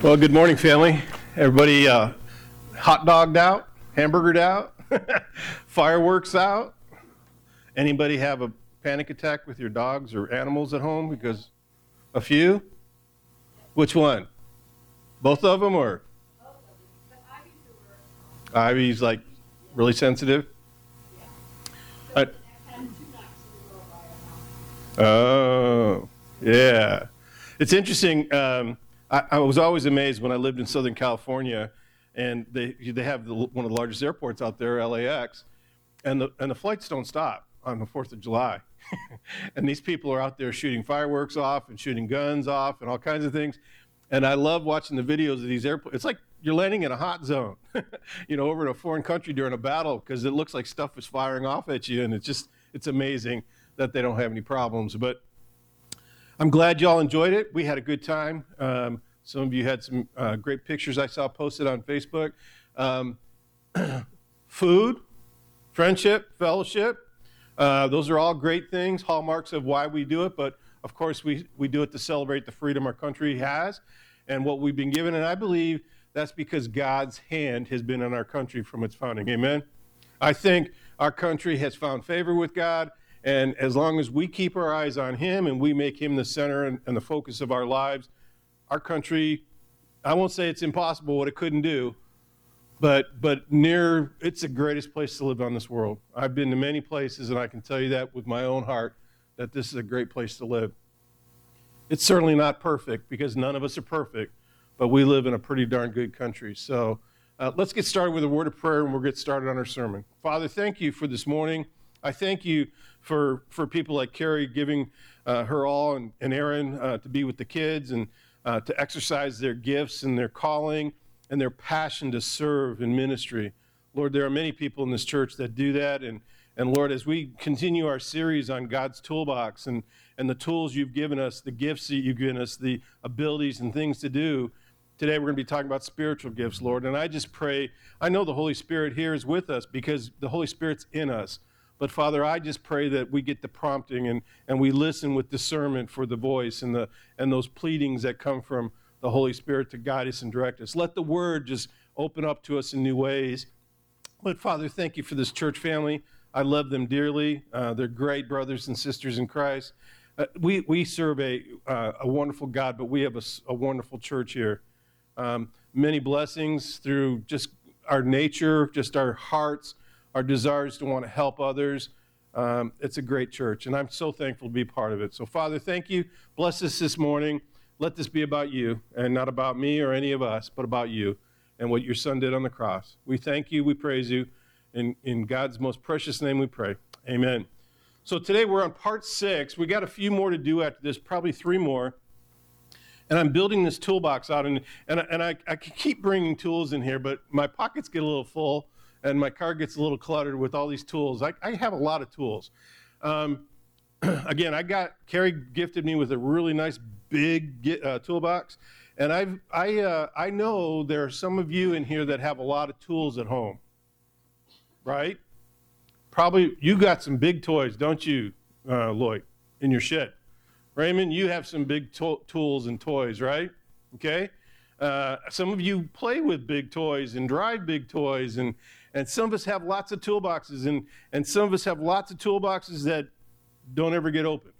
Well, good morning, family. Everybody hot dogged out, hamburgered out, fireworks out. Anybody have a panic attack with your dogs or animals at home? Because a few? Which one? Both of them, or? Ivy's like really sensitive? Uh, oh, yeah. It's interesting. I was always amazed when I lived in Southern California, and they have one of the largest airports out there, LAX, and the flights don't stop on the 4th of July. And these people are out there shooting fireworks off and shooting guns off and all kinds of things. And I love watching the videos of these airports. It's like you're landing in a hot zone, over in a foreign country during a battle, because it looks like stuff is firing off at you, and it's amazing that they don't have any problems. But I'm glad y'all enjoyed it. We had a good time. Some of you had some great pictures I saw posted on Facebook. Food, friendship, fellowship, those are all great things, hallmarks of why we do it. But of course, we do it to celebrate the freedom our country has and what we've been given. And I believe that's because God's hand has been on our country from its founding. Amen. I think our country has found favor with God. And as long as we keep our eyes on him and we make him the center and the focus of our lives, our country, I won't say it's impossible what it couldn't do, but it's the greatest place to live on this world. I've been to many places, and I can tell you that with my own heart, that this is a great place to live. It's certainly not perfect, because none of us are perfect, but we live in a pretty darn good country. So let's get started with a word of prayer, and we'll get started on our sermon. Father, thank you for this morning. I thank you for people like Carrie giving her all, and Aaron to be with the kids and to exercise their gifts and their calling and their passion to serve in ministry. Lord, there are many people in this church that do that. And Lord, as we continue our series on God's toolbox and the tools you've given us, the gifts that you've given us, the abilities and things to do, today we're going to be talking about spiritual gifts, Lord. And I just pray, I know the Holy Spirit here is with us because the Holy Spirit's in us. But Father, I just pray that we get the prompting and we listen with discernment for the voice and those pleadings that come from the Holy Spirit to guide us and direct us. Let the word just open up to us in new ways. But Father, thank you for this church family. I love them dearly. They're great brothers and sisters in Christ. We serve a wonderful God, but we have a wonderful church here. Many blessings through just our nature, just our hearts, our desires to want to help others. It's a great church, and I'm so thankful to be part of it. So, Father, thank you. Bless us this morning. Let this be about you, and not about me or any of us, but about you and what your Son did on the cross. We thank you. We praise you. In God's most precious name we pray. Amen. So today we're on part 6. We got a few more to do after this, probably 3 more. And I'm building this toolbox out, and I keep bringing tools in here, but my pockets get a little full, and my car gets a little cluttered with all these tools. I have a lot of tools. Again, Carrie gifted me with a really nice big toolbox, and I know there are some of you in here that have a lot of tools at home, right? Probably you got some big toys, don't you, Lloyd, in your shed? Raymond, you have some big tools and toys, right? Okay. Some of you play with big toys and drive big toys, and some of us have lots of toolboxes, and some of us have lots of toolboxes that don't ever get open.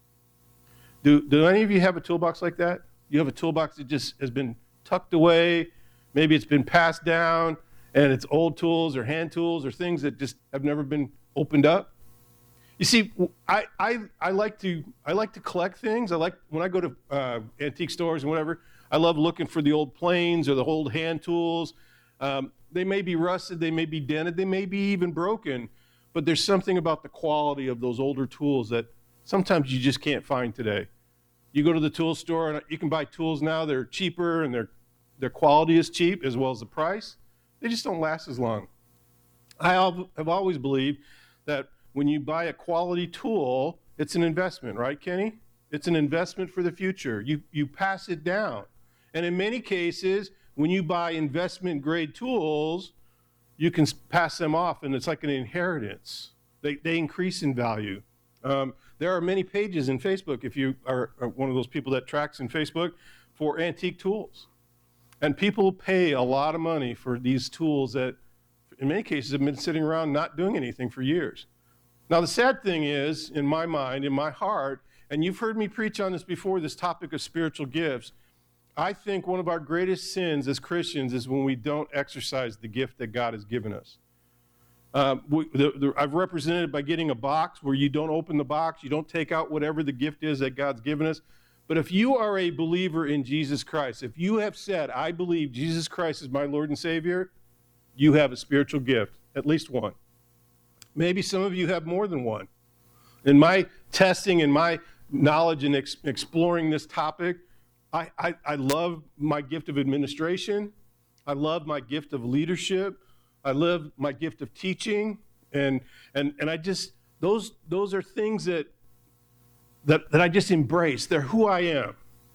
Do any of you have a toolbox like that? You have a toolbox that just has been tucked away, maybe it's been passed down, and it's old tools or hand tools or things that just have never been opened up? You see, I like to collect things. I like when I go to antique stores and whatever. I love looking for the old planes or the old hand tools. They may be rusted, they may be dented, they may be even broken, but there's something about the quality of those older tools that sometimes you just can't find today. You go to the tool store and you can buy tools now. They're cheaper and their quality is cheap as well as the price. They just don't last as long. I have always believed that when you buy a quality tool, it's an investment, right, Kenny? It's an investment for the future. You pass it down. And in many cases, when you buy investment grade tools, you can pass them off, and it's like an inheritance. They increase in value. There are many pages in Facebook, if you are one of those people that tracks in Facebook, for antique tools. And people pay a lot of money for these tools that, in many cases, have been sitting around not doing anything for years. Now, the sad thing is, in my mind, in my heart, and you've heard me preach on this before, this topic of spiritual gifts, I think one of our greatest sins as Christians is when we don't exercise the gift that God has given us. I've represented it by getting a box where you don't open the box, you don't take out whatever the gift is that God's given us. But if you are a believer in Jesus Christ, if you have said, I believe Jesus Christ is my Lord and Savior, you have a spiritual gift, at least one. Maybe some of you have more than one. In my testing and my knowledge and exploring this topic, I love my gift of administration. I love my gift of leadership. I love my gift of teaching. And I just, those are things that I just embrace. They're who I am.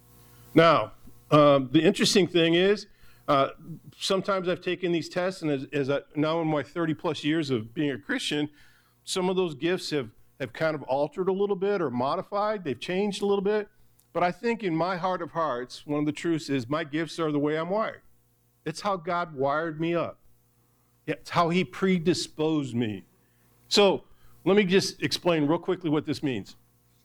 Now, the interesting thing is, sometimes I've taken these tests, and now in my 30 plus years of being a Christian, some of those gifts have kind of altered a little bit or modified. They've changed a little bit. But I think in my heart of hearts, one of the truths is my gifts are the way I'm wired. It's how God wired me up. It's how he predisposed me. So let me just explain real quickly what this means.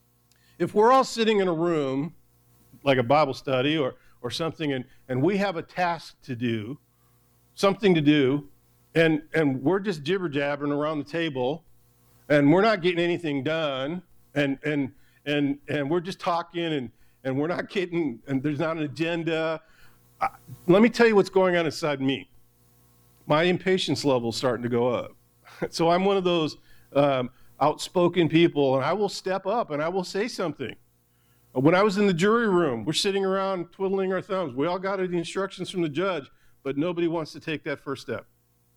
If we're all sitting in a room, like a Bible study or something, and we have a task to do, something to do, and we're just jibber-jabbering around the table, and we're not getting anything done, and we're just talking, and we're not getting, and there's not an agenda. Let me tell you what's going on inside me. My impatience level is starting to go up. So I'm one of those outspoken people, and I will step up and I will say something. When I was in the jury room, we're sitting around twiddling our thumbs. We all got the instructions from the judge, but nobody wants to take that first step.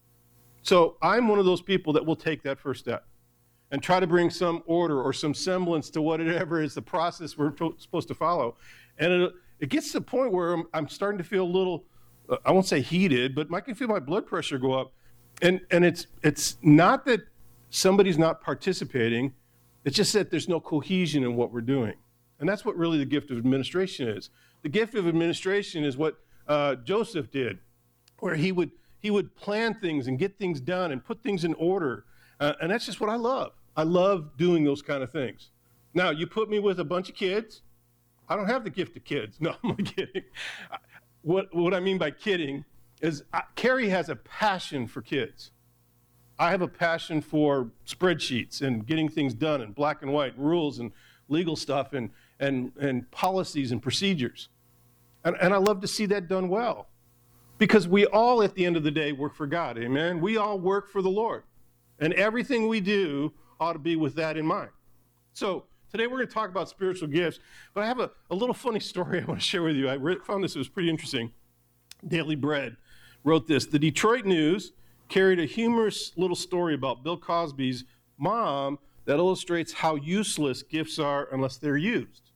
So I'm one of those people that will take that first step and try to bring some order or some semblance to whatever is the process we're supposed to follow. And it gets to the point where I'm starting to feel a little, I won't say heated, but I can feel my blood pressure go up. And it's not that somebody's not participating, it's just that there's no cohesion in what we're doing. And that's what really the gift of administration is. The gift of administration is what Joseph did, where he would plan things and get things done and put things in order. And that's just what I love. I love doing those kind of things. Now, you put me with a bunch of kids. I don't have the gift of kids. No, I'm kidding. What I mean by kidding is Carrie has a passion for kids. I have a passion for spreadsheets and getting things done in black and white, rules and legal stuff and policies and procedures. And I love to see that done well. Because we all, at the end of the day, work for God, amen? We all work for the Lord. And everything we do ought to be with that in mind. So today we're going to talk about spiritual gifts, but I have a little funny story I want to share with you. I found this, it was pretty interesting. Daily Bread wrote this: the Detroit News carried a humorous little story about Bill Cosby's mom that illustrates how useless gifts are unless they're used.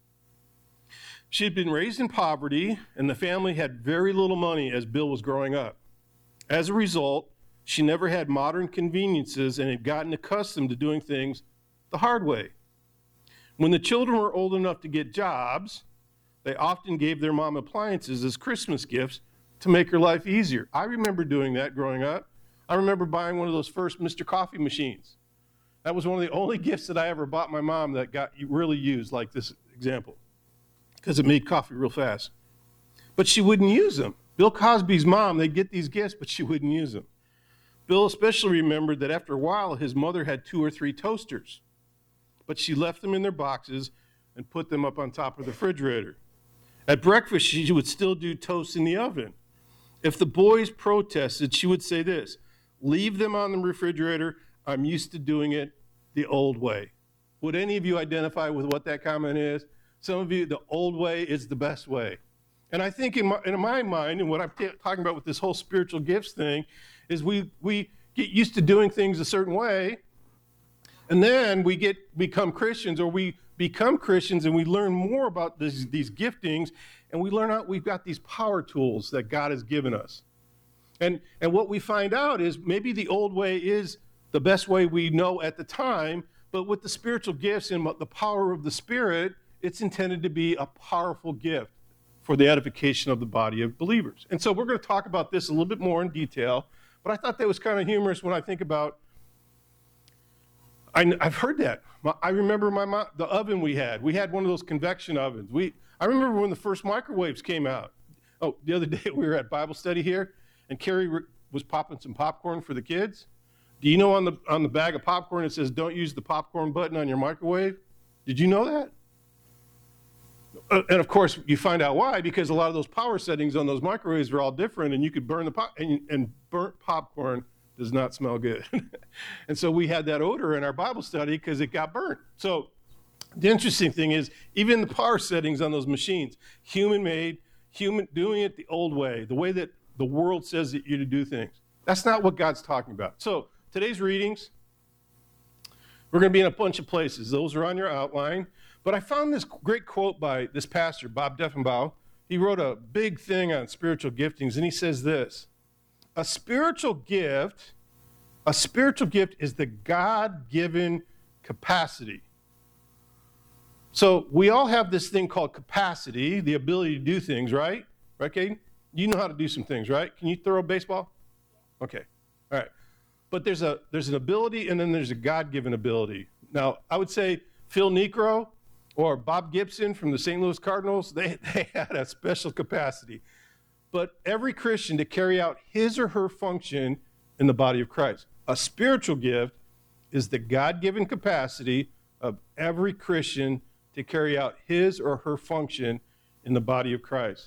She had been raised in poverty, and the family had very little money as Bill was growing up. As a result, she never had modern conveniences and had gotten accustomed to doing things the hard way. When the children were old enough to get jobs, they often gave their mom appliances as Christmas gifts to make her life easier. I remember doing that growing up. I remember buying one of those first Mr. Coffee machines. That was one of the only gifts that I ever bought my mom that got really used, like this example, because it made coffee real fast. But she wouldn't use them. Bill Cosby's mom, they'd get these gifts, but she wouldn't use them. Bill especially remembered that after a while, his mother had 2 or 3 toasters, but she left them in their boxes and put them up on top of the refrigerator. At breakfast, she would still do toast in the oven. If the boys protested, she would say this: leave them on the refrigerator. I'm used to doing it the old way. Would any of you identify with what that comment is? Some of you, the old way is the best way. And I think in my mind, and what I'm talking about with this whole spiritual gifts thing, is we get used to doing things a certain way, and then we become Christians, or we become Christians and we learn more about these giftings, and we learn out we've got these power tools that God has given us. And what we find out is maybe the old way is the best way we know at the time, but with the spiritual gifts and the power of the Spirit, it's intended to be a powerful gift for the edification of the body of believers. And so we're going to talk about this a little bit more in detail, but I thought that was kind of humorous when I think about, I've heard that. I remember my mom, the oven we had one of those convection ovens. I remember when the first microwaves came out. Oh, the other day we were at Bible study here, and Carrie was popping some popcorn for the kids. Do you know on the bag of popcorn it says don't use the popcorn button on your microwave? Did you know that? And of course you find out why, because a lot of those power settings on those microwaves are all different, and you could burn and burnt popcorn does not smell good. And so we had that odor in our Bible study because it got burnt. So the interesting thing is, even the power settings on those machines, human-made, human doing it the old way, the way that the world says that you to do things. That's not what God's talking about. So today's readings, we're going to be in a bunch of places. Those are on your outline. But I found this great quote by this pastor, Bob Deffinbaugh. He wrote a big thing on spiritual giftings, and he says this: a spiritual gift is the God-given capacity. So we all have this thing called capacity, the ability to do things, right? Right, Caden? You know how to do some things, right? Can you throw a baseball? Okay, all right. But there's an ability, and then there's a God-given ability. Now, I would say Phil Niekro or Bob Gibson from the St. Louis Cardinals, they had a special capacity. But every Christian to carry out his or her function in the body of Christ. A spiritual gift is the God-given capacity of every Christian to carry out his or her function in the body of Christ.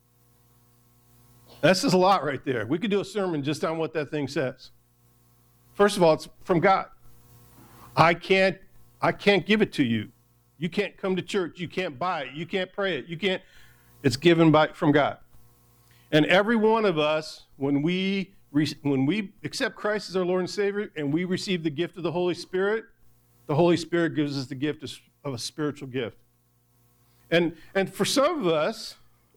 That says a lot right there. We could do a sermon just on what that thing says. From it's from God. I can't give it to you. You can't come to church. You can't buy it. You can't pray it. It's given from God. And every one of us, when we accept Christ as our Lord and Savior and we receive the gift of the Holy Spirit gives us the gift of a spiritual gift. And for some of us,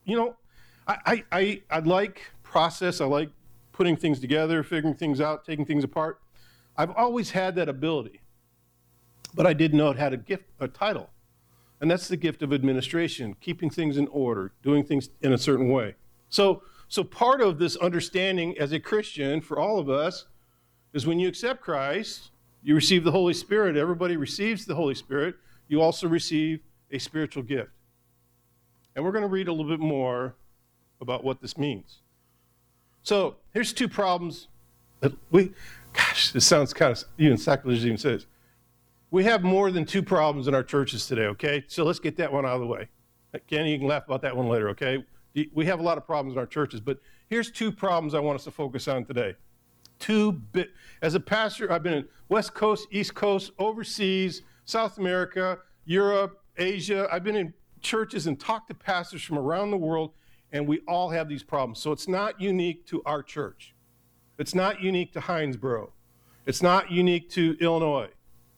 I like process. I like putting things together, figuring things out, taking things apart. I've always had that ability, but I didn't know it had a title. And that's the gift of administration, keeping things in order, doing things in a certain way. So part of this understanding as a Christian for all of us is when you accept Christ, you receive the Holy Spirit. Everybody receives the Holy Spirit. You also receive a spiritual gift. And we're going to read a little bit more about what this means. So here's two problems that this sounds kind of even sacrilegious even says. We have more than two problems in our churches today, okay? So let's get that one out of the way. Kenny, you can laugh about that one later, okay? We have a lot of problems in our churches, but here's two problems I want us to focus on today. As a pastor, I've been in West Coast, East Coast, overseas, South America, Europe, Asia. I've been in churches and talked to pastors from around the world, and we all have these problems. So it's not unique to our church. It's not unique to Hinesboro. It's not unique to Illinois.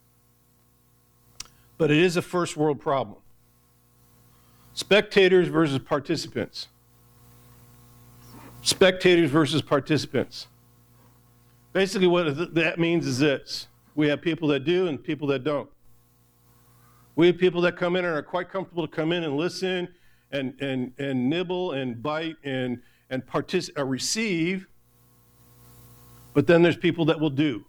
But it is a first world problem. Spectators versus participants. Spectators versus participants. Basically what that means is this. We have people that do and people that don't. We have people that come in and are quite comfortable to come in and listen and nibble and bite and receive. But then there's people that will do.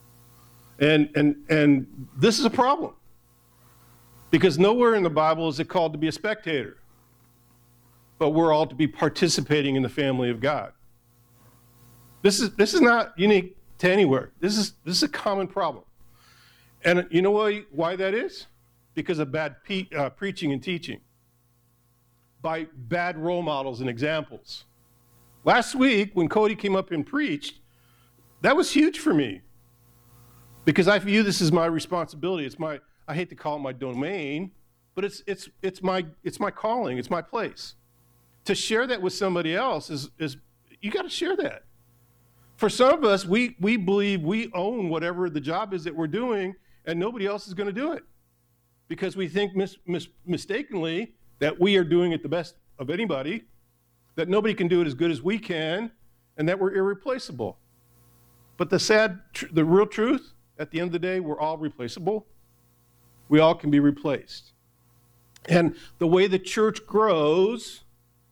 And this is a problem. Because nowhere in the Bible is it called to be a spectator. But we're all to be participating in the family of God. This is not unique to anywhere. This is a common problem. And you know why that is? Because of bad preaching and teaching. By bad role models and examples. Last week, when Cody came up and preached, that was huge for me. Because I view this as my responsibility. I hate to call it my domain, but it's my calling, it's my place. To share that with somebody else is you got to share that. For some of us, we believe we own whatever the job is that we're doing, and nobody else is going to do it. Because we think mistakenly that we are doing it the best of anybody, that nobody can do it as good as we can, and that we're irreplaceable. But the real truth, at the end of the day, we're all replaceable. We all can be replaced. And the way the church grows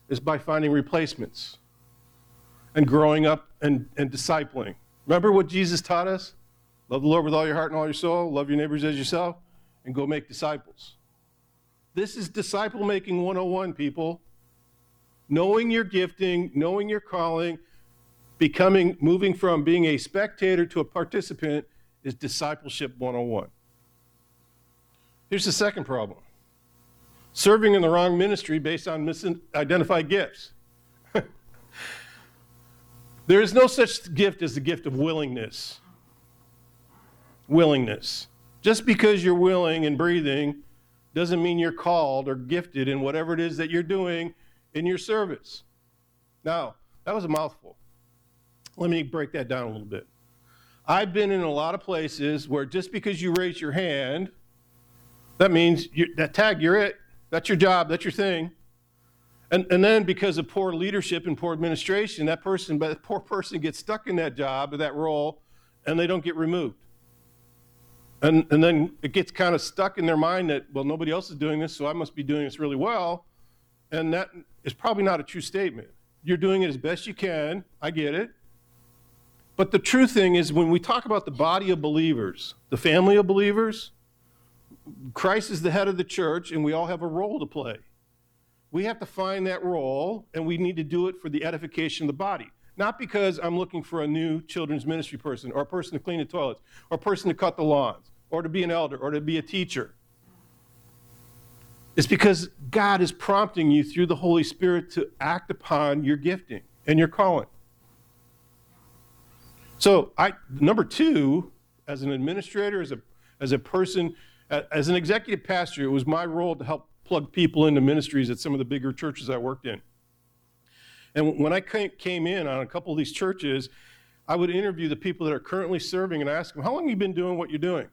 is by finding replacements and growing up and discipling. Remember what Jesus taught us? Love the Lord with all your heart and all your soul, love your neighbors as yourself, and go make disciples. This is disciple making 101, people. Knowing your gifting, knowing your calling, moving from being a spectator to a participant is discipleship 101. Here's the second problem. Serving in the wrong ministry based on misidentified gifts. There is no such gift as the gift of willingness. Willingness. Just because you're willing and breathing doesn't mean you're called or gifted in whatever it is that you're doing in your service. Now, that was a mouthful. Let me break that down a little bit. I've been in a lot of places where just because you raise your hand, that means you're it. That's your job, that's your thing. And then because of poor leadership and poor administration, that poor person gets stuck in that job or that role, and they don't get removed. And then it gets kind of stuck in their mind that, well, nobody else is doing this, so I must be doing this really well. And that is probably not a true statement. You're doing it as best you can. I get it. But the true thing is, when we talk about the body of believers, the family of believers, Christ is the head of the church, and we all have a role to play. We have to find that role, and we need to do it for the edification of the body. Not because I'm looking for a new children's ministry person, or a person to clean the toilets, or a person to cut the lawns, or to be an elder, or to be a teacher. It's because God is prompting you through the Holy Spirit to act upon your gifting and your calling. So number two, as an administrator, as a person, as an executive pastor, it was my role to help plug people into ministries at some of the bigger churches I worked in. And when I came in on a couple of these churches, I would interview the people that are currently serving and ask them, how long have you been doing what you're doing?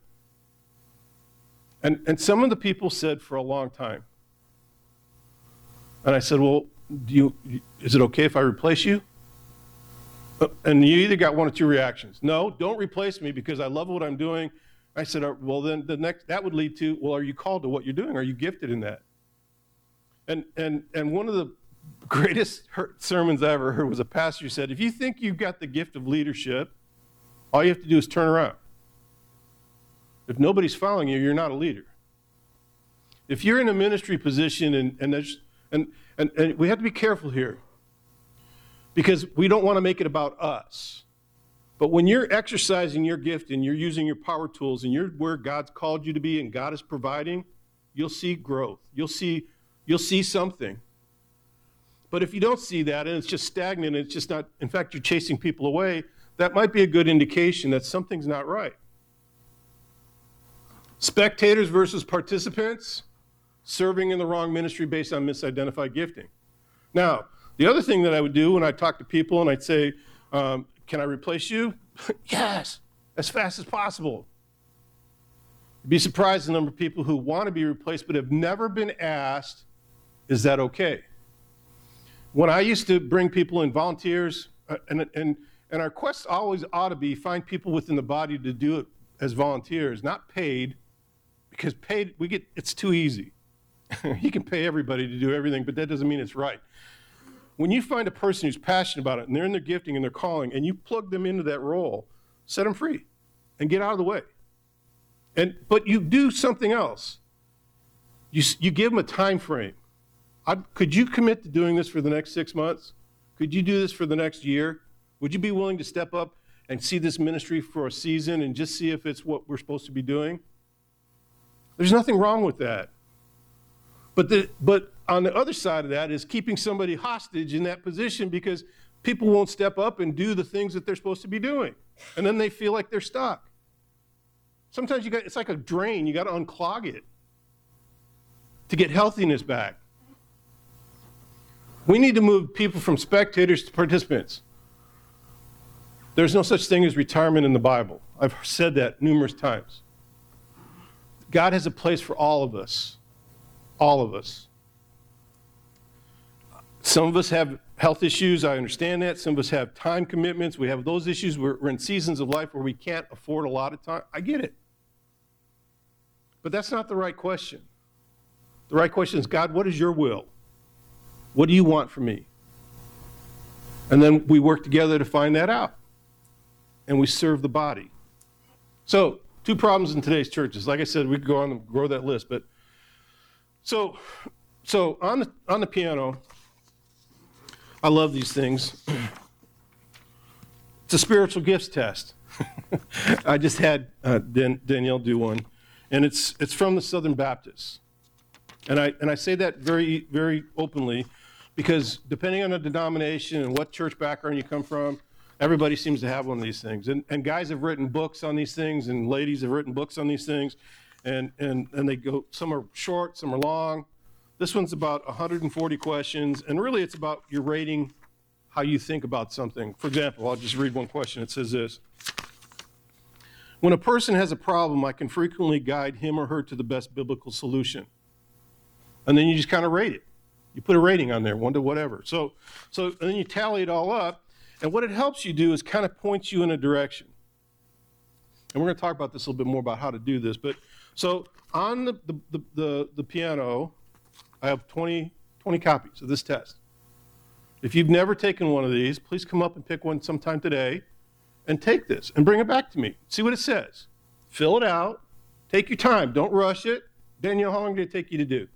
And some of the people said, for a long time. And I said, well, is it okay if I replace you? And you either got one or two reactions. No, don't replace me because I love what I'm doing. I said, well, then that would lead to, well, are you called to what you're doing? Are you gifted in that? And one of the greatest sermons I ever heard was a pastor who said, if you think you've got the gift of leadership, all you have to do is turn around. If nobody's following you, you're not a leader. If you're in a ministry position, and we have to be careful here, because we don't want to make it about us. But when you're exercising your gift and you're using your power tools and you're where God's called you to be and God is providing, you'll see growth. You'll see something. But if you don't see that and it's just stagnant and it's just not, in fact, you're chasing people away, that might be a good indication that something's not right. Spectators versus participants, serving in the wrong ministry based on misidentified gifting. Now, the other thing that I would do when I talk to people and I'd say, can I replace you? Yes, as fast as possible. You'd be surprised the number of people who want to be replaced but have never been asked, is that okay? When I used to bring people in, volunteers, and our quest always ought to be find people within the body to do it as volunteers, not paid, because paid, it's too easy. You can pay everybody to do everything, but that doesn't mean it's right. When you find a person who's passionate about it, and they're in their gifting and their calling, and you plug them into that role, set them free and get out of the way. But you do something else. You give them a time frame. Could you commit to doing this for the next 6 months? Could you do this for the next year? Would you be willing to step up and see this ministry for a season and just see if it's what we're supposed to be doing? There's nothing wrong with that. But on the other side of that is keeping somebody hostage in that position because people won't step up and do the things that they're supposed to be doing. And then they feel like they're stuck. Sometimes it's like a drain. You got to unclog it to get healthiness back. We need to move people from spectators to participants. There's no such thing as retirement in the Bible. I've said that numerous times. God has a place for all of us. All of us. Some of us have health issues. I understand that. Some of us have time commitments. We have those issues. We're in seasons of life where we can't afford a lot of time. I get it. But that's not the right question. The right question is, God, what is your will? What do you want from me? And then we work together to find that out. And we serve the body. So, 2 problems in today's churches. Like I said, we could go on and grow that list. But so on the piano, I love these things. It's a spiritual gifts test. I just had Danielle do one, and it's from the Southern Baptists. And I say that very, very openly because depending on the denomination and what church background you come from, everybody seems to have one of these things. And guys have written books on these things, and ladies have written books on these things. And they go, some are short, some are long. This one's about 140 questions, and really it's about your rating how you think about something. For example, I'll just read one question. It says this: when a person has a problem, I can frequently guide him or her to the best biblical solution. And then you just kind of rate it. You put a rating on there, 1 to whatever. So and then you tally it all up, and what it helps you do is kind of points you in a direction. And we're going to talk about this a little bit more about how to do this. But so on the piano, I have 20 copies of this test. If you've never taken one of these, please come up and pick one sometime today and take this and bring it back to me. See what it says. Fill it out. Take your time. Don't rush it. Danielle, how long did it take you to do?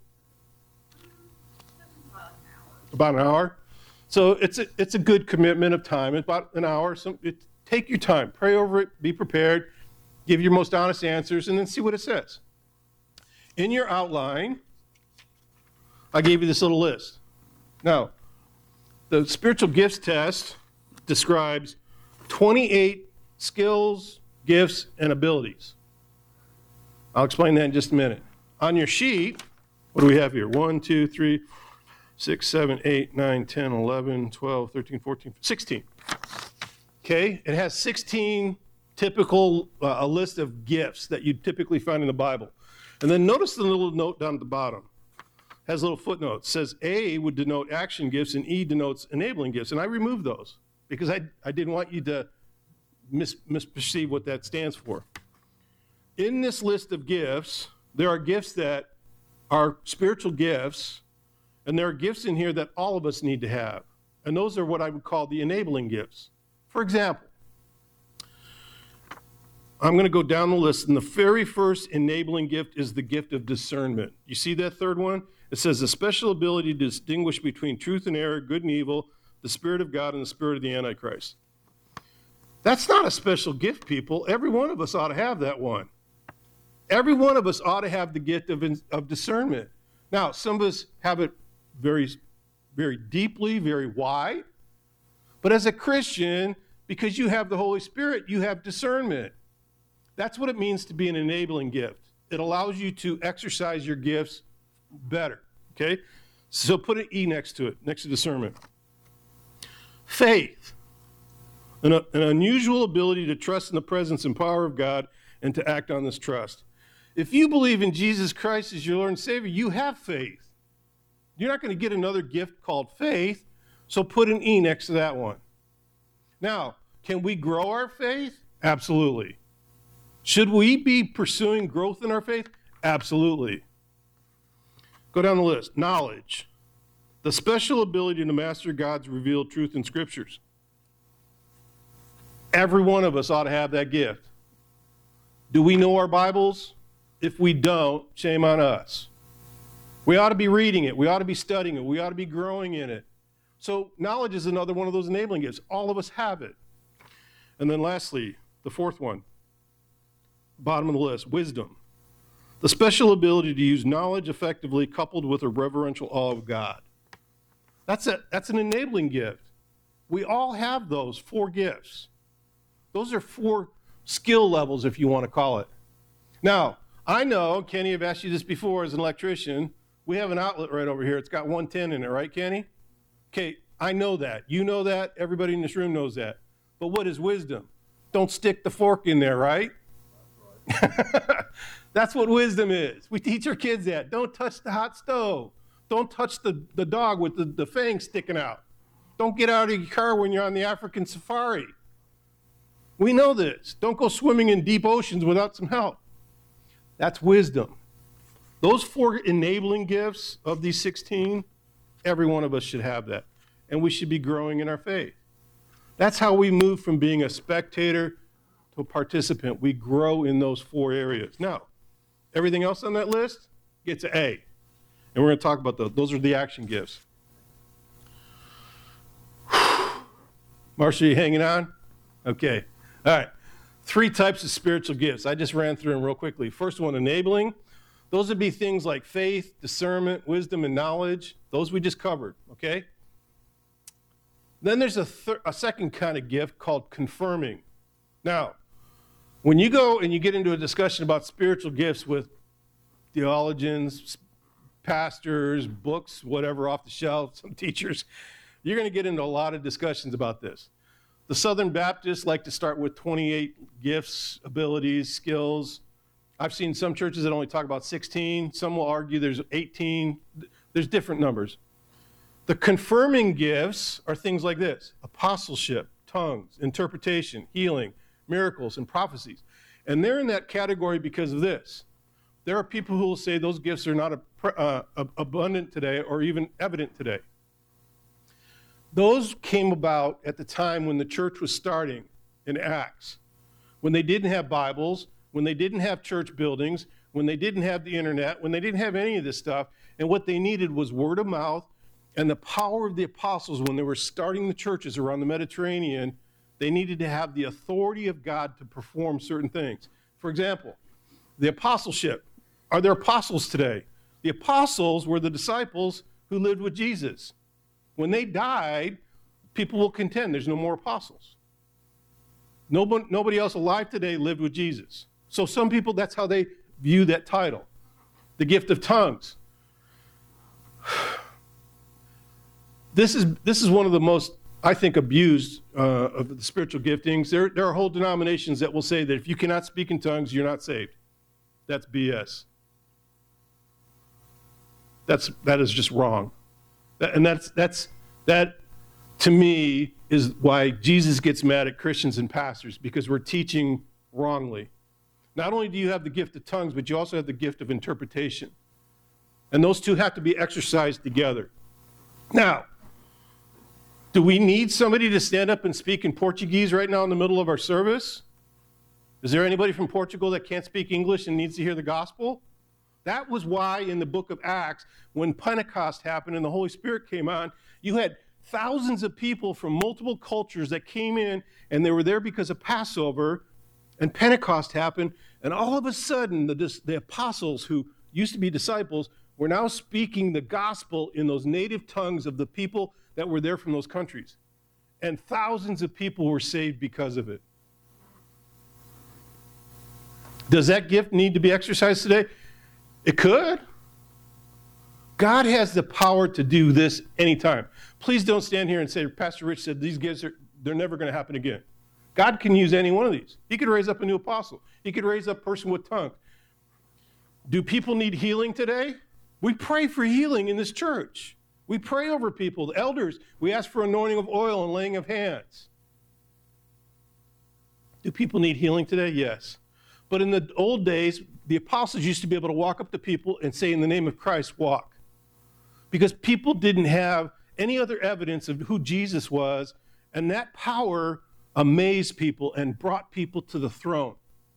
About an hour. So it's a good commitment of time. It's about an hour. Take your time. Pray over it. Be prepared. Give your most honest answers, and then see what it says. In your outline, I gave you this little list. Now, the spiritual gifts test describes 28 skills, gifts, and abilities. I'll explain that in just a minute. On your sheet, what do we have here? 1, 2, 3, 6, 7, 8, 9, 10, 11, 12, 13, 14, 16. Okay? It has 16 typical, a list of gifts that you typically find in the Bible. And then notice the little note down at the bottom. It has a little footnote. It says A would denote action gifts and E denotes enabling gifts. And I removed those because I didn't want you to misperceive what that stands for. In this list of gifts, there are gifts that are spiritual gifts, and there are gifts in here that all of us need to have. And those are what I would call the enabling gifts. For example, I'm going to go down the list, and the very first enabling gift is the gift of discernment. You see that third one? It says a special ability to distinguish between truth and error, good and evil, the Spirit of God and the Spirit of the Antichrist. That's not a special gift, people. Every one of us ought to have that one. Every one of us ought to have the gift of discernment. Now, some of us have it very, very deeply, very wide. But as a Christian, because you have the Holy Spirit, you have discernment. That's what it means to be an enabling gift. It allows you to exercise your gifts better, okay? So put an E next to it, next to discernment. Faith, an unusual ability to trust in the presence and power of God and to act on this trust. If you believe in Jesus Christ as your Lord and Savior, you have faith. You're not going to get another gift called faith, so put an E next to that one. Now, can we grow our faith? Absolutely. Should we be pursuing growth in our faith? Absolutely. Go down the list. Knowledge. The special ability to master God's revealed truth in Scriptures. Every one of us ought to have that gift. Do we know our Bibles? If we don't, shame on us. We ought to be reading it. We ought to be studying it. We ought to be growing in it. So knowledge is another one of those enabling gifts. All of us have it. And then lastly, the fourth one, bottom of the list, wisdom. The special ability to use knowledge effectively coupled with a reverential awe of God. That's an enabling gift. We all have those 4 gifts. Those are 4 skill levels, if you want to call it. Now, I know, Kenny, I've asked you this before as an electrician, we have an outlet right over here. It's got 110 in it, right, Kenny? Okay, I know that. You know that. Everybody in this room knows that. But what is wisdom? Don't stick the fork in there, right? That's what wisdom is. We teach our kids that. Don't touch the hot stove. Don't touch the dog with the fangs sticking out. Don't get out of your car when you're on the African safari. We know this. Don't go swimming in deep oceans without some help. That's wisdom. Those 4 enabling gifts of these 16, every one of us should have that. And we should be growing in our faith. That's how we move from being a spectator to a participant. We grow in those 4 areas. Now, everything else on that list gets an A. And we're going to talk about those. Those are the action gifts. Marcia, you hanging on? Okay. All right. 3 types of spiritual gifts. I just ran through them real quickly. First one, enabling. Those would be things like faith, discernment, wisdom, and knowledge. Those we just covered, okay? Then there's a second kind of gift called confirming. Now, when you go and you get into a discussion about spiritual gifts with theologians, pastors, books, whatever off the shelf, some teachers, you're going to get into a lot of discussions about this. The Southern Baptists like to start with 28 gifts, abilities, skills. I've seen some churches that only talk about 16. Some will argue there's 18. There's different numbers. The confirming gifts are things like this: apostleship, tongues, interpretation, healing, miracles, and prophecies. And they're in that category because of this. There are people who will say those gifts are not abundant today or even evident today. Those came about at the time when the church was starting in Acts, when they didn't have Bibles, when they didn't have church buildings, when they didn't have the internet, when they didn't have any of this stuff, and what they needed was word of mouth and the power of the apostles. When they were starting the churches around the Mediterranean, they needed to have the authority of God to perform certain things. For example, the apostleship. Are there apostles today? The apostles were the disciples who lived with Jesus. When they died, people will contend there's no more apostles. Nobody else alive today lived with Jesus. So some people, that's how they view that title. The gift of tongues. This is one of the most, I think, abused of the spiritual giftings. There are whole denominations that will say that if you cannot speak in tongues, you're not saved. That's BS. That is just wrong. That to me is why Jesus gets mad at Christians and pastors, because we're teaching wrongly. Not only do you have the gift of tongues, but you also have the gift of interpretation. And those two have to be exercised together. Now, do we need somebody to stand up and speak in Portuguese right now in the middle of our service? Is there anybody from Portugal that can't speak English and needs to hear the gospel? That was why in the book of Acts, when Pentecost happened and the Holy Spirit came on, you had thousands of people from multiple cultures that came in, and they were there because of Passover, and Pentecost happened, and all of a sudden the apostles who used to be disciples were now speaking the gospel in those native tongues of the people that were there from those countries. And thousands of people were saved because of it. Does that gift need to be exercised today? It could. God has the power to do this anytime. Please don't stand here and say, Pastor Rich said these gifts they're never going to happen again. God can use any one of these. He could raise up a new apostle. He could raise up a person with tongue. Do people need healing today? We pray for healing in this church. We pray over people. The elders, we ask for anointing of oil and laying of hands. Do people need healing today? Yes. But in the old days, the apostles used to be able to walk up to people and say, in the name of Christ, walk. Because people didn't have any other evidence of who Jesus was, and that power amazed people and brought people to the throne.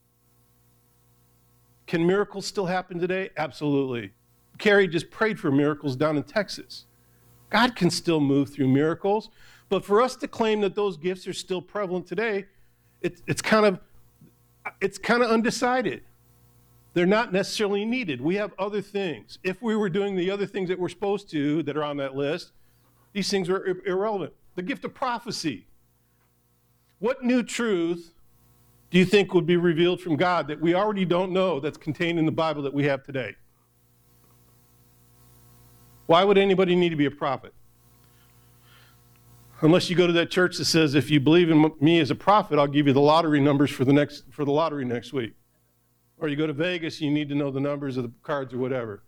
Can miracles still happen today? Absolutely. Carrie just prayed for miracles down in Texas. God can still move through miracles, but for us to claim that those gifts are still prevalent today, it's kind of undecided. They're not necessarily needed. We have other things. If we were doing the other things that we're supposed to that are on that list, these things are irrelevant. The gift of prophecy. What new truth do you think would be revealed from God that we already don't know that's contained in the Bible that we have today? Why would anybody need to be a prophet? Unless you go to that church that says, if you believe in me as a prophet, I'll give you the lottery numbers for the lottery next week. Or you go to Vegas, you need to know the numbers of the cards or whatever.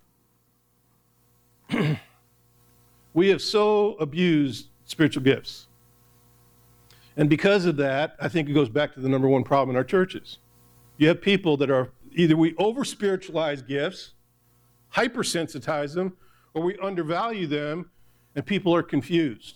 We have so abused spiritual gifts. And because of that, I think it goes back to the number one problem in our churches. You have people that are, either we over-spiritualize gifts, hypersensitize them, or we undervalue them, and people are confused.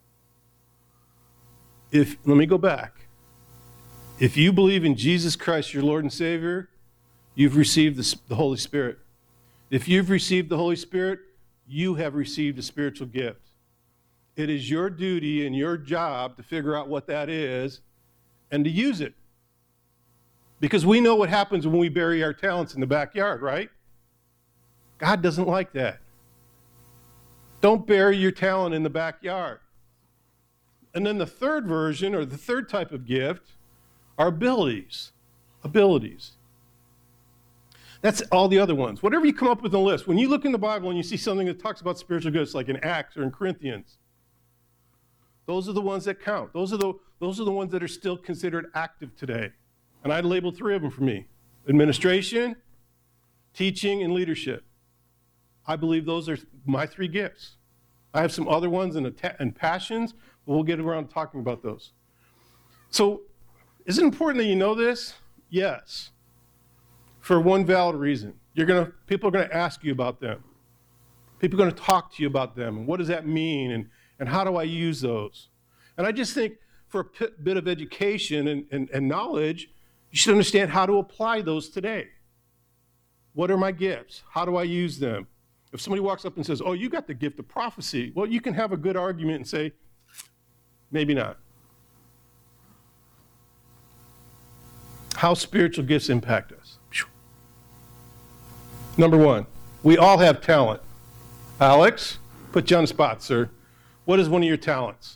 Let me go back. If you believe in Jesus Christ, your Lord and Savior, you've received the Holy Spirit. If you've received the Holy Spirit, you have received a spiritual gift. It is your duty and your job to figure out what that is and to use it. Because we know what happens when we bury our talents in the backyard, right? God doesn't like that. Don't bury your talent in the backyard. And then the third version, or the third type of gift, are abilities. Abilities. That's all the other ones. Whatever you come up with in the list, when you look in the Bible and you see something that talks about spiritual gifts, like in Acts or in Corinthians, those are the ones that count. Those are the ones that are still considered active today. And I'd label 3 of them for me: administration, teaching, and leadership. I believe those are my 3 gifts. I have some other ones and passions, but we'll get around to talking about those. So, is it important that you know this? Yes. For one valid reason. People are going to ask you about them. People are going to talk to you about them. And what does that mean? And how do I use those? And I just think for a bit of education and knowledge, you should understand how to apply those today. What are my gifts? How do I use them? If somebody walks up and says, oh, you got the gift of prophecy, well, you can have a good argument and say, maybe not. How spiritual gifts impact us. Number 1, we all have talent. Alex, put you on the spot, sir. What is one of your talents?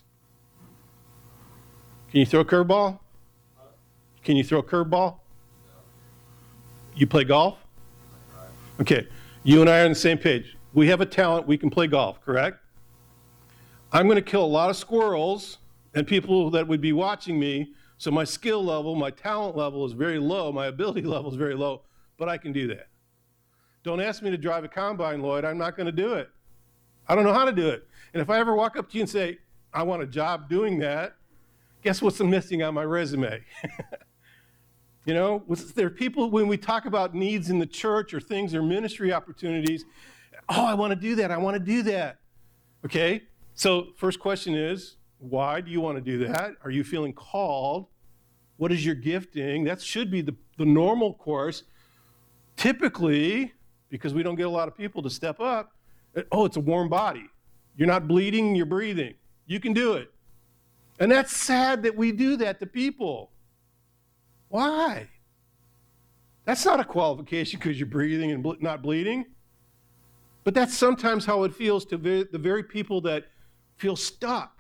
Can you throw a curveball? Can you throw a curveball? You play golf? Okay, you and I are on the same page. We have a talent, we can play golf, correct? I'm going to kill a lot of squirrels and people that would be watching me, so my skill level, my talent level is very low, my ability level is very low, but I can do that. Don't ask me to drive a combine, Lloyd. I'm not going to do it. I don't know how to do it. And if I ever walk up to you and say, I want a job doing that, guess what's missing on my resume? You know, there are people, when we talk about needs in the church or things or ministry opportunities, oh, I want to do that. I want to do that. Okay, so first question is, why do you want to do that? Are you feeling called? What is your gifting? That should be the normal course. Typically, because we don't get a lot of people to step up, oh, it's a warm body. You're not bleeding, you're breathing. You can do it. And that's sad that we do that to people. Why? That's not a qualification because you're breathing and not bleeding. But that's sometimes how it feels to the very people that feel stuck.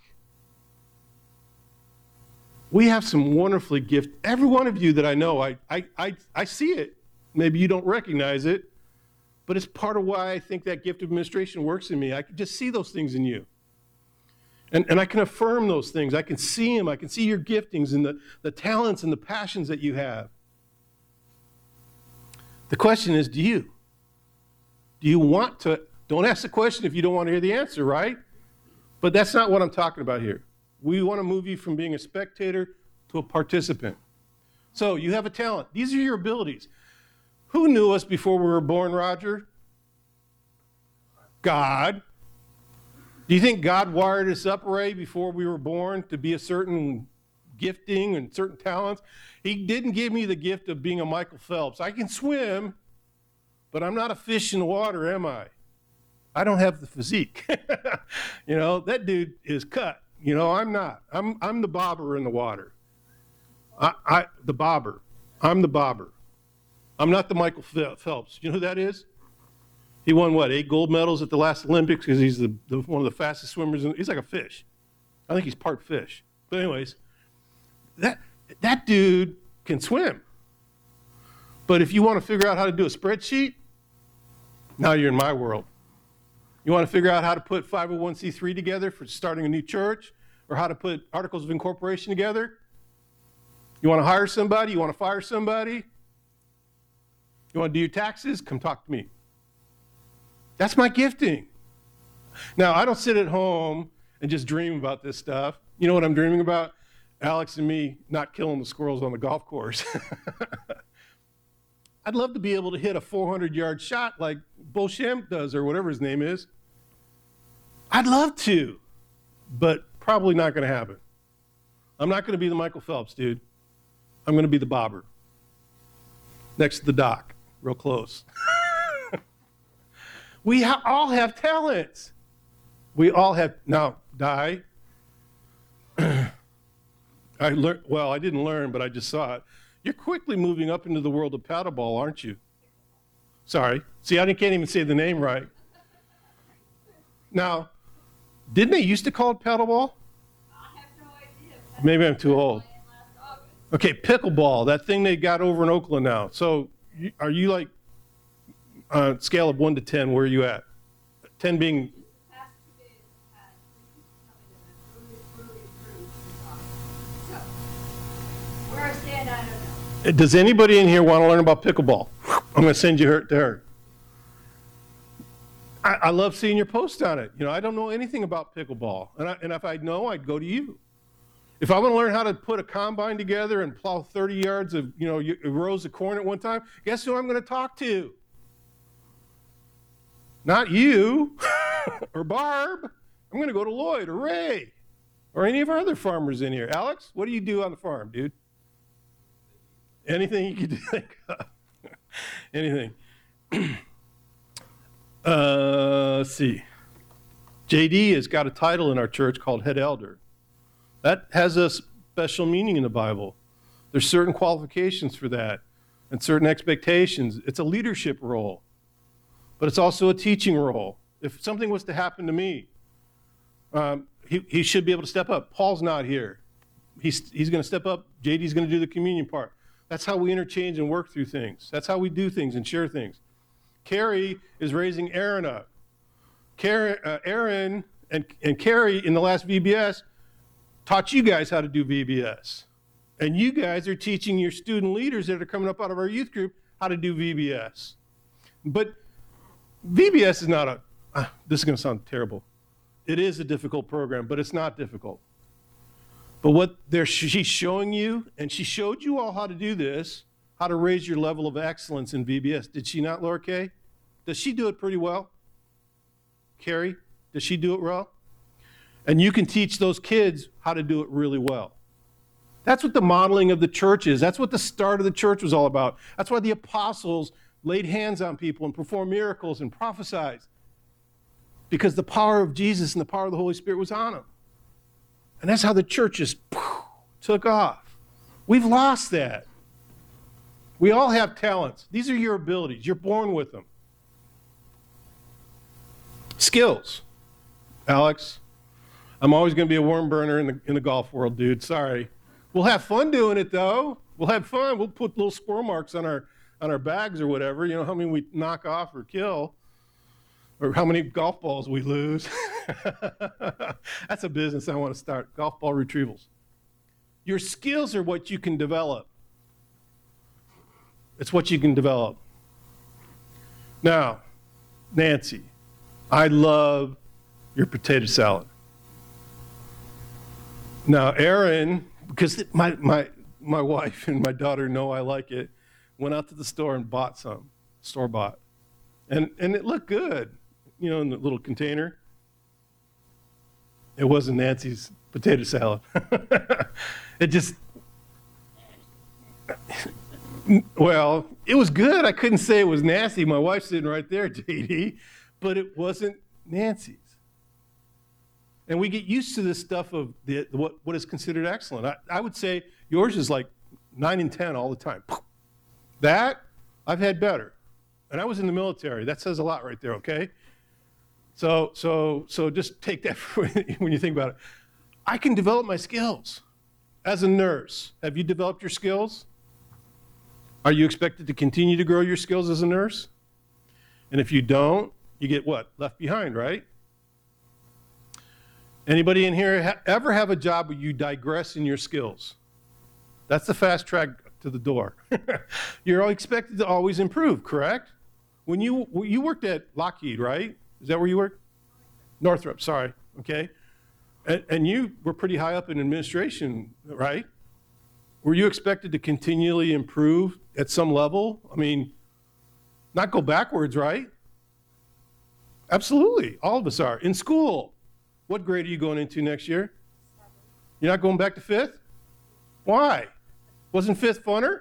We have some wonderfully gifted, every one of you that I know, I see it. Maybe you don't recognize it, but it's part of why I think that gift of administration works in me. I can just see those things in you. And I can affirm those things. I can see them. I can see your giftings and the talents and the passions that you have. The question is, do you? Do you want to? Don't ask the question if you don't want to hear the answer, right? But that's not what I'm talking about here. We want to move you from being a spectator to a participant. So you have a talent. These are your abilities. Who knew us before we were born, Roger? God. Do you think God wired us up, Ray, before we were born to be a certain gifting and certain talents? He didn't give me the gift of being a Michael Phelps. I can swim, but I'm not a fish in the water, am I? I don't have the physique. You know, that dude is cut. You know, I'm not. I'm the bobber in the water. The bobber. I'm the bobber. I'm not the Michael Phelps. You know who that is? He won, 8 gold medals at the last Olympics because he's one of the fastest swimmers. He's like a fish. I think he's part fish. But anyways, that dude can swim. But if you want to figure out how to do a spreadsheet, now you're in my world. You want to figure out how to put 501c3 together for starting a new church, or how to put articles of incorporation together? You want to hire somebody? You want to fire somebody? You want to do your taxes? Come talk to me. That's my gifting. Now, I don't sit at home and just dream about this stuff. You know what I'm dreaming about? Alex and me not killing the squirrels on the golf course. I'd love to be able to hit a 400-yard shot like Beauchamp does, or whatever his name is. I'd love to, but probably not going to happen. I'm not going to be the Michael Phelps, dude. I'm going to be the bobber. Next to the dock, real close. We all have talents. We all have, now, Di, I didn't learn, but I just saw it. You're quickly moving up into the world of paddleball, aren't you? Sorry. See, I can't even say the name right. Now, didn't they used to call it paddleball? I have no idea. Maybe I'm too old. Okay, pickleball, that thing they got over in Oakland now. So are you like, on a scale of 1 to 10, where are you at? 10 being... The past 2 days I've had really improved. So, where I stand, I don't know. Does anybody in here want to learn about pickleball? I'm going to send you to her. I love seeing your post on it. You know, I don't know anything about pickleball. And if I know, I'd go to you. If I want to learn how to put a combine together and plow 30 yards of, rows of corn at one time, guess who I'm going to talk to? Not you or Barb. I'm going to go to Lloyd or Ray or any of our other farmers in here. Alex, what do you do on the farm, dude? Anything you could think of. Anything. Let's see. JD has got a title in our church called head elder. That has a special meaning in the Bible. There's certain qualifications for that and certain expectations. It's a leadership role, but it's also a teaching role. If something was to happen to me, he should be able to step up. Paul's not here. He's going to step up. JD's going to do the communion part. That's how we interchange and work through things. That's how we do things and share things. Carrie is raising Aaron up. Aaron and Carrie in the last VBS taught you guys how to do VBS. And you guys are teaching your student leaders that are coming up out of our youth group how to do VBS. But VBS is not this is going to sound terrible. It is a difficult program, but it's not difficult. But what she's showing you, and she showed you all how to do this, how to raise your level of excellence in VBS. Did she not, Laura Kay? Does she do it pretty well? Carrie, does she do it well? And you can teach those kids how to do it really well. That's what the modeling of the church is. That's what the start of the church was all about. That's why the apostles laid hands on people and performed miracles and prophesied. Because the power of Jesus and the power of the Holy Spirit was on them. And that's how the church just took off. We've lost that. We all have talents. These are your abilities. You're born with them. Skills. Alex, I'm always going to be a worm burner in the golf world, dude. Sorry. We'll have fun doing it, though. We'll have fun. We'll put little squirrel marks on our bags or whatever. You know, how many we knock off or kill, or how many golf balls we lose. That's a business I want to start, golf ball retrievals. Your skills are what you can develop. It's what you can develop. Now, Nancy, I love your potato salad. Now, Aaron, because my wife and my daughter know I like it, went out to the store and bought some, store-bought. And it looked good, you know, in the little container. It wasn't Nancy's potato salad. It just, well, it was good. I couldn't say it was nasty. My wife's sitting right there, JD, but it wasn't Nancy's. And we get used to this stuff of what is considered excellent. I would say yours is like 9 and 10 all the time. That, I've had better. And I was in the military. That says a lot right there, okay? So just take that when you think about it. I can develop my skills. As a nurse, have you developed your skills? Are you expected to continue to grow your skills as a nurse? And if you don't, you get what? Left behind, right? Anybody in here ever have a job where you digress in your skills? That's the fast track to the door. You're all expected to always improve, correct? When you worked at Lockheed, right? Is that where you worked? Northrop, sorry, okay. And you were pretty high up in administration, right? Were you expected to continually improve at some level? I mean, not go backwards, right? Absolutely, all of us are. In school, What grade are you going into next year? You're not going back to 5th? Why? Wasn't 5th funner?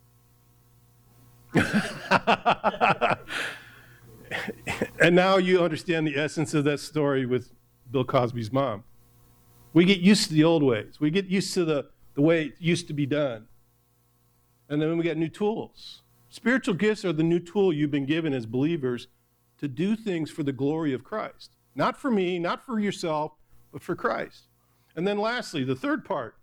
And now you understand the essence of that story with Bill Cosby's mom. We get used to the old ways. We get used to the way it used to be done. And then we get new tools. Spiritual gifts are the new tool you've been given as believers to do things for the glory of Christ. Not for me, not for yourself, but for Christ. And then lastly, the third part,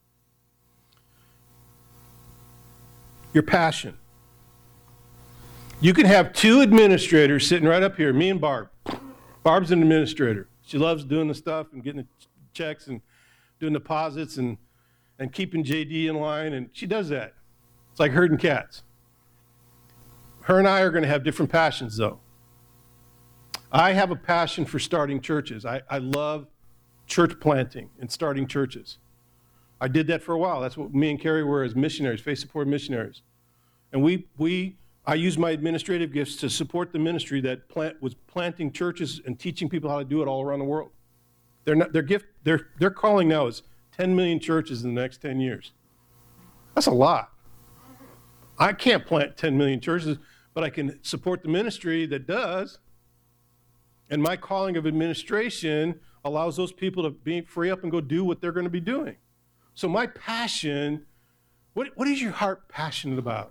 your passion. You can have 2 administrators sitting right up here, me and Barb. Barb's an administrator. She loves doing the stuff and getting the checks and doing deposits and keeping JD in line, and she does that. It's like herding cats. Her and I are going to have different passions, though. I have a passion for starting churches. I love church planting and starting churches. I did that for a while. That's what me and Carrie were as missionaries, faith-supported missionaries. And I used my administrative gifts to support the ministry that was planting churches and teaching people how to do it all around the world. Their calling now is 10 million churches in the next 10 years. That's a lot. I can't plant 10 million churches, but I can support the ministry that does. And my calling of administration allows those people to be free up and go do what they're going to be doing. So my passion, what is your heart passionate about?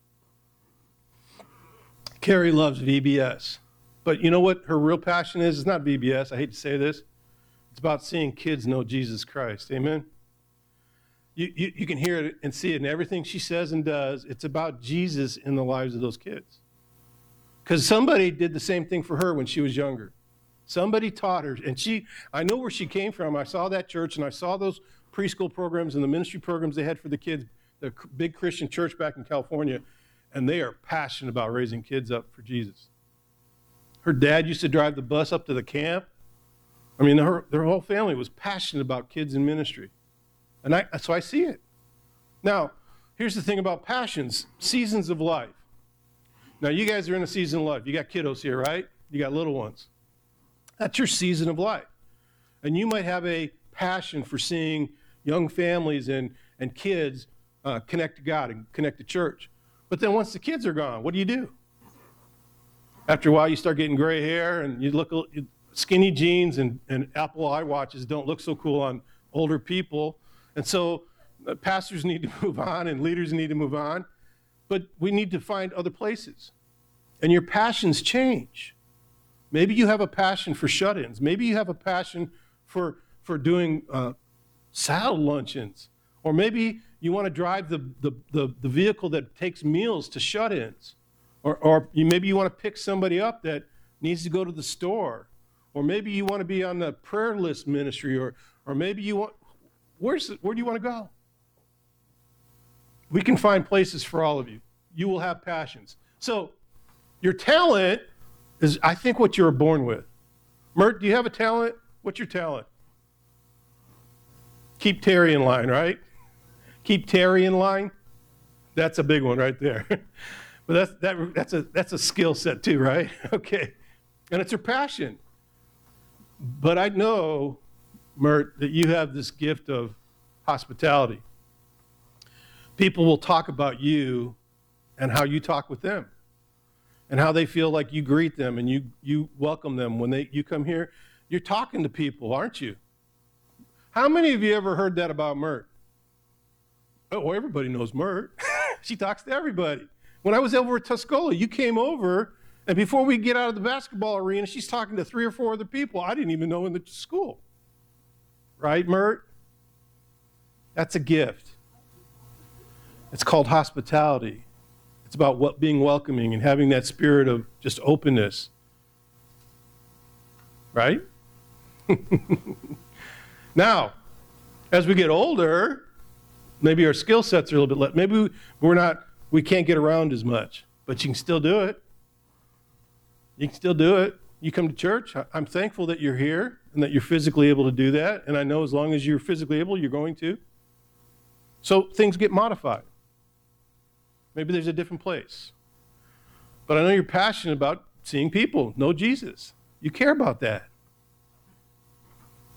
Carrie loves VBS. But you know what her real passion is? It's not VBS. I hate to say this. It's about seeing kids know Jesus Christ. Amen? You can hear it and see it in everything she says and does. It's about Jesus in the lives of those kids. Because somebody did the same thing for her when she was younger. Somebody taught her. And I know where she came from. I saw that church, and I saw those preschool programs and the ministry programs they had for the kids, the big Christian church back in California, and they are passionate about raising kids up for Jesus. Her dad used to drive the bus up to the camp. I mean, their whole family was passionate about kids in ministry. And so I see it. Now, here's the thing about passions, seasons of life. Now, you guys are in a season of life. You got kiddos here, right? You got little ones. That's your season of life. And you might have a passion for seeing young families and kids connect to God and connect to church. But then once the kids are gone, what do? After a while, you start getting gray hair, and you look skinny jeans and Apple iWatches don't look so cool on older people. And so pastors need to move on and leaders need to move on. But we need to find other places. And your passions change. Maybe you have a passion for shut-ins. Maybe you have a passion for doing salad luncheons. Or maybe you want to drive the vehicle that takes meals to shut-ins. Or maybe you want to pick somebody up that needs to go to the store. Or maybe you want to be on the prayer list ministry. Or maybe you want, where do you want to go? We can find places for all of you. You will have passions. So your talent is, I think, what you were born with. Mert, do you have a talent? What's your talent? Keep Terry in line, right? Keep Terry in line. That's a big one right there. But that's a skill set too, right? Okay. And it's her passion. But I know, Mert, that you have this gift of hospitality. People will talk about you and how you talk with them and how they feel like you greet them and you welcome them when you come here. You're talking to people, aren't you? How many of you ever heard that about Mert? Oh, everybody knows Mert. She talks to everybody. When I was over at Tuscola, you came over, and before we get out of the basketball arena, she's talking to 3 or 4 other people I didn't even know in the school. Right, Mert? That's a gift. It's called hospitality. It's about being welcoming and having that spirit of just openness. Right? Now, as we get older, maybe our skill sets are a little bit less. Maybe we can't get around as much, but you can still do it. You can still do it. You come to church. I'm thankful that you're here and that you're physically able to do that. And I know as long as you're physically able, you're going to. So things get modified. Maybe there's a different place. But I know you're passionate about seeing people know Jesus. You care about that.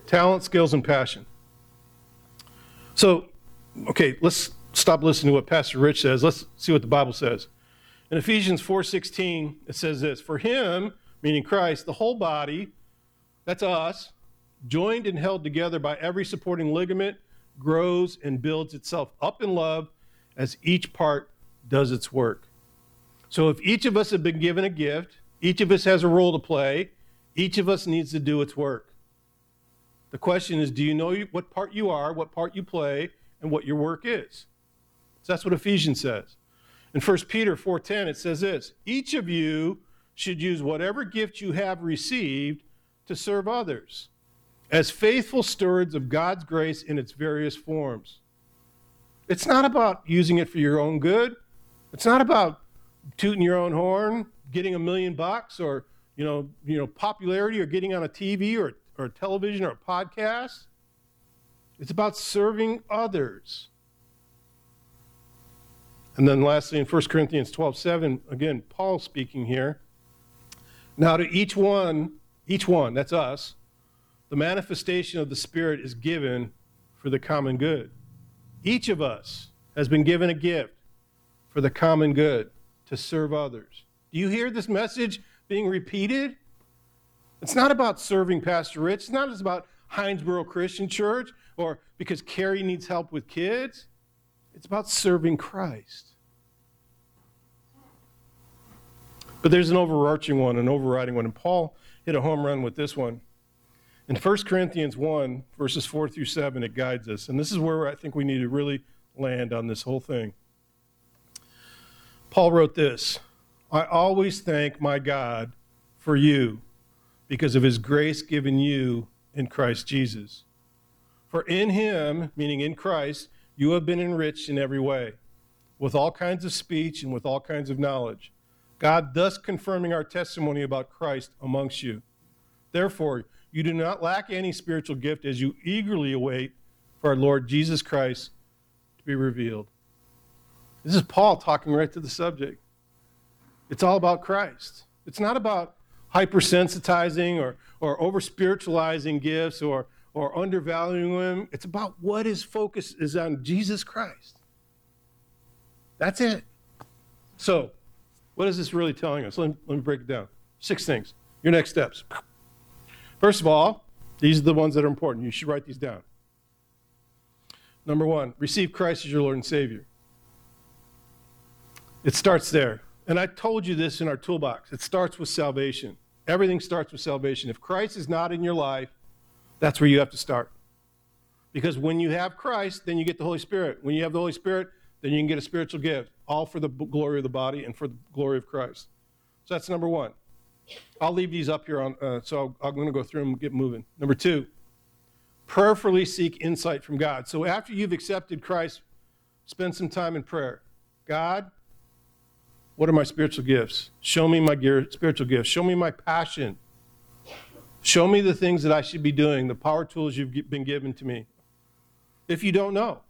Talent, skills, and passion. So, okay, let's stop listening to what Pastor Rich says. Let's see what the Bible says. In Ephesians 4:16, it says this, "For him," meaning Christ, "the whole body," that's us, "joined and held together by every supporting ligament, grows and builds itself up in love as each part does its work." So if each of us have been given a gift, each of us has a role to play, each of us needs to do its work. The question is, do you know what part you are, what part you play, and what your work is? So that's what Ephesians says. In 1 Peter 4:10, it says this, "Each of you should use whatever gift you have received to serve others as faithful stewards of God's grace in its various forms." It's not about using it for your own good. It's not about tooting your own horn, getting $1 million or popularity or getting on a TV or television or a podcast. It's about serving others. And then lastly, in 1 Corinthians 12:7, again, Paul speaking here. "Now to each one, that's us, the manifestation of the Spirit is given for the common good." Each of us has been given a gift for the common good, to serve others. Do you hear this message being repeated? It's not about serving Pastor Rich. It's not just about Hinesboro Christian Church or because Carrie needs help with kids. It's about serving Christ. But there's an overarching one, an overriding one, and Paul hit a home run with this one. In 1 Corinthians 1, verses 4 through 7, it guides us. And this is where I think we need to really land on this whole thing. Paul wrote this, "I always thank my God for you because of his grace given you in Christ Jesus. For in him," meaning in Christ, "you have been enriched in every way, with all kinds of speech and with all kinds of knowledge, God thus confirming our testimony about Christ amongst you. Therefore, you do not lack any spiritual gift as you eagerly await for our Lord Jesus Christ to be revealed." This is Paul talking right to the subject. It's all about Christ. It's not about hypersensitizing or over-spiritualizing gifts or undervaluing them. It's about what his focus is on, Jesus Christ. That's it. So, what is this really telling us? Let me break it down. 6 things. Your next steps. First of all, these are the ones that are important. You should write these down. Number 1, receive Christ as your Lord and Savior. It starts there. And I told you this in our toolbox. It starts with salvation. Everything starts with salvation. If Christ is not in your life, that's where you have to start. Because when you have Christ, then you get the Holy Spirit. When you have the Holy Spirit, then you can get a spiritual gift, all for the glory of the body and for the glory of Christ. So that's number 1. I'll leave these up here, so I'm going to go through them and get moving. Number 2, prayerfully seek insight from God. So after you've accepted Christ, spend some time in prayer. God, what are my spiritual gifts? Show me my spiritual gifts. Show me my passion. Show me the things that I should be doing, the power tools you've been given to me. If you don't know.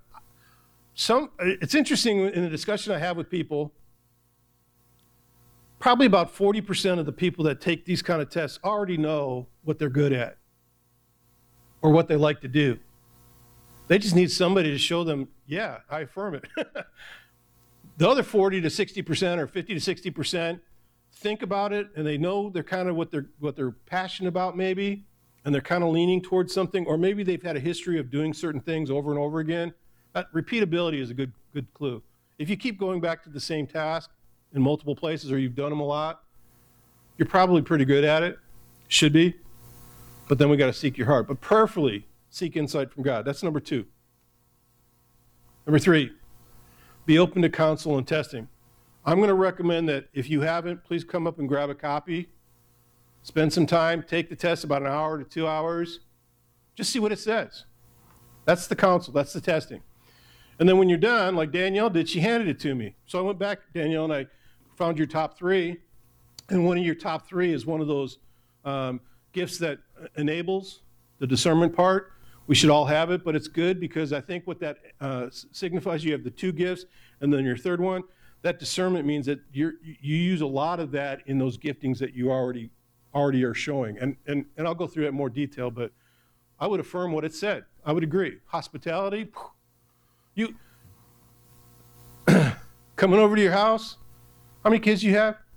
It's interesting in the discussion I have with people, probably about 40% of the people that take these kind of tests already know what they're good at or what they like to do. They just need somebody to show them, yeah, I affirm it. The other 40 to 60% or 50 to 60% think about it and they know they're kind of what they're passionate about maybe, and they're kind of leaning towards something, or maybe they've had a history of doing certain things over and over again. That repeatability is a good clue. If you keep going back to the same task in multiple places or you've done them a lot, you're probably pretty good at it. Should be. But then we got to seek your heart. But prayerfully seek insight from God. That's number 2. Number 3, be open to counsel and testing. I'm going to recommend that if you haven't, please come up and grab a copy. Spend some time, take the test, about an hour to 2 hours. Just see what it says. That's the counsel, that's the testing. And then when you're done, like Danielle did, she handed it to me. So I went back, Danielle, and I found your top 3. And one of your top 3 is one of those gifts that enables the discernment part. We should all have it, but it's good because I think what that signifies, you have the 2 gifts, and then your third one, that discernment means that you use a lot of that in those giftings that you already are showing. And I'll go through that in more detail, but I would affirm what it said. I would agree. Hospitality, you coming over to your house, how many kids do you have?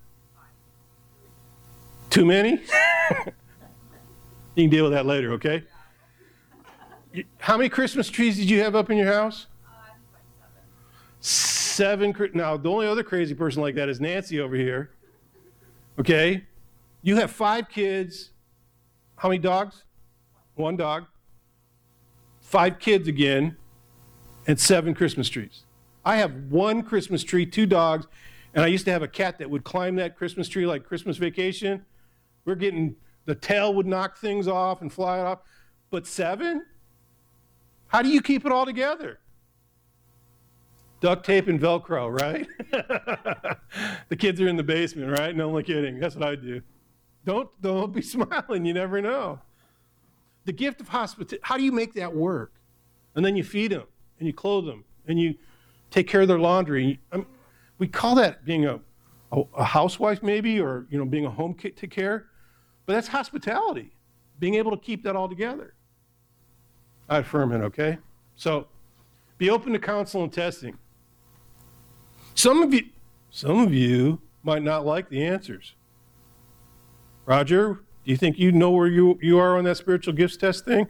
Too many? You can deal with that later, okay? How many Christmas trees did you have up in your house? Like 7. Now, the only other crazy person like that is Nancy over here. Okay? You have 5 kids. How many dogs? 1 dog. 5 kids again, and 7 Christmas trees. I have 1 Christmas tree, 2 dogs, and I used to have a cat that would climb that Christmas tree like Christmas Vacation. The tail would knock things off and fly off. But 7? How do you keep it all together? Duct tape and Velcro, right? The kids are in the basement, right? No, only kidding. That's what I do. Don't be smiling. You never know. The gift of hospitality, how do you make that work? And then you feed them, and you clothe them, and you take care of their laundry. We call that being a housewife maybe, or being a home to care. But that's hospitality, being able to keep that all together. I affirm it, okay? So be open to counsel and testing. Some of you might not like the answers. Roger, do you think you know where you are on that spiritual gifts test thing?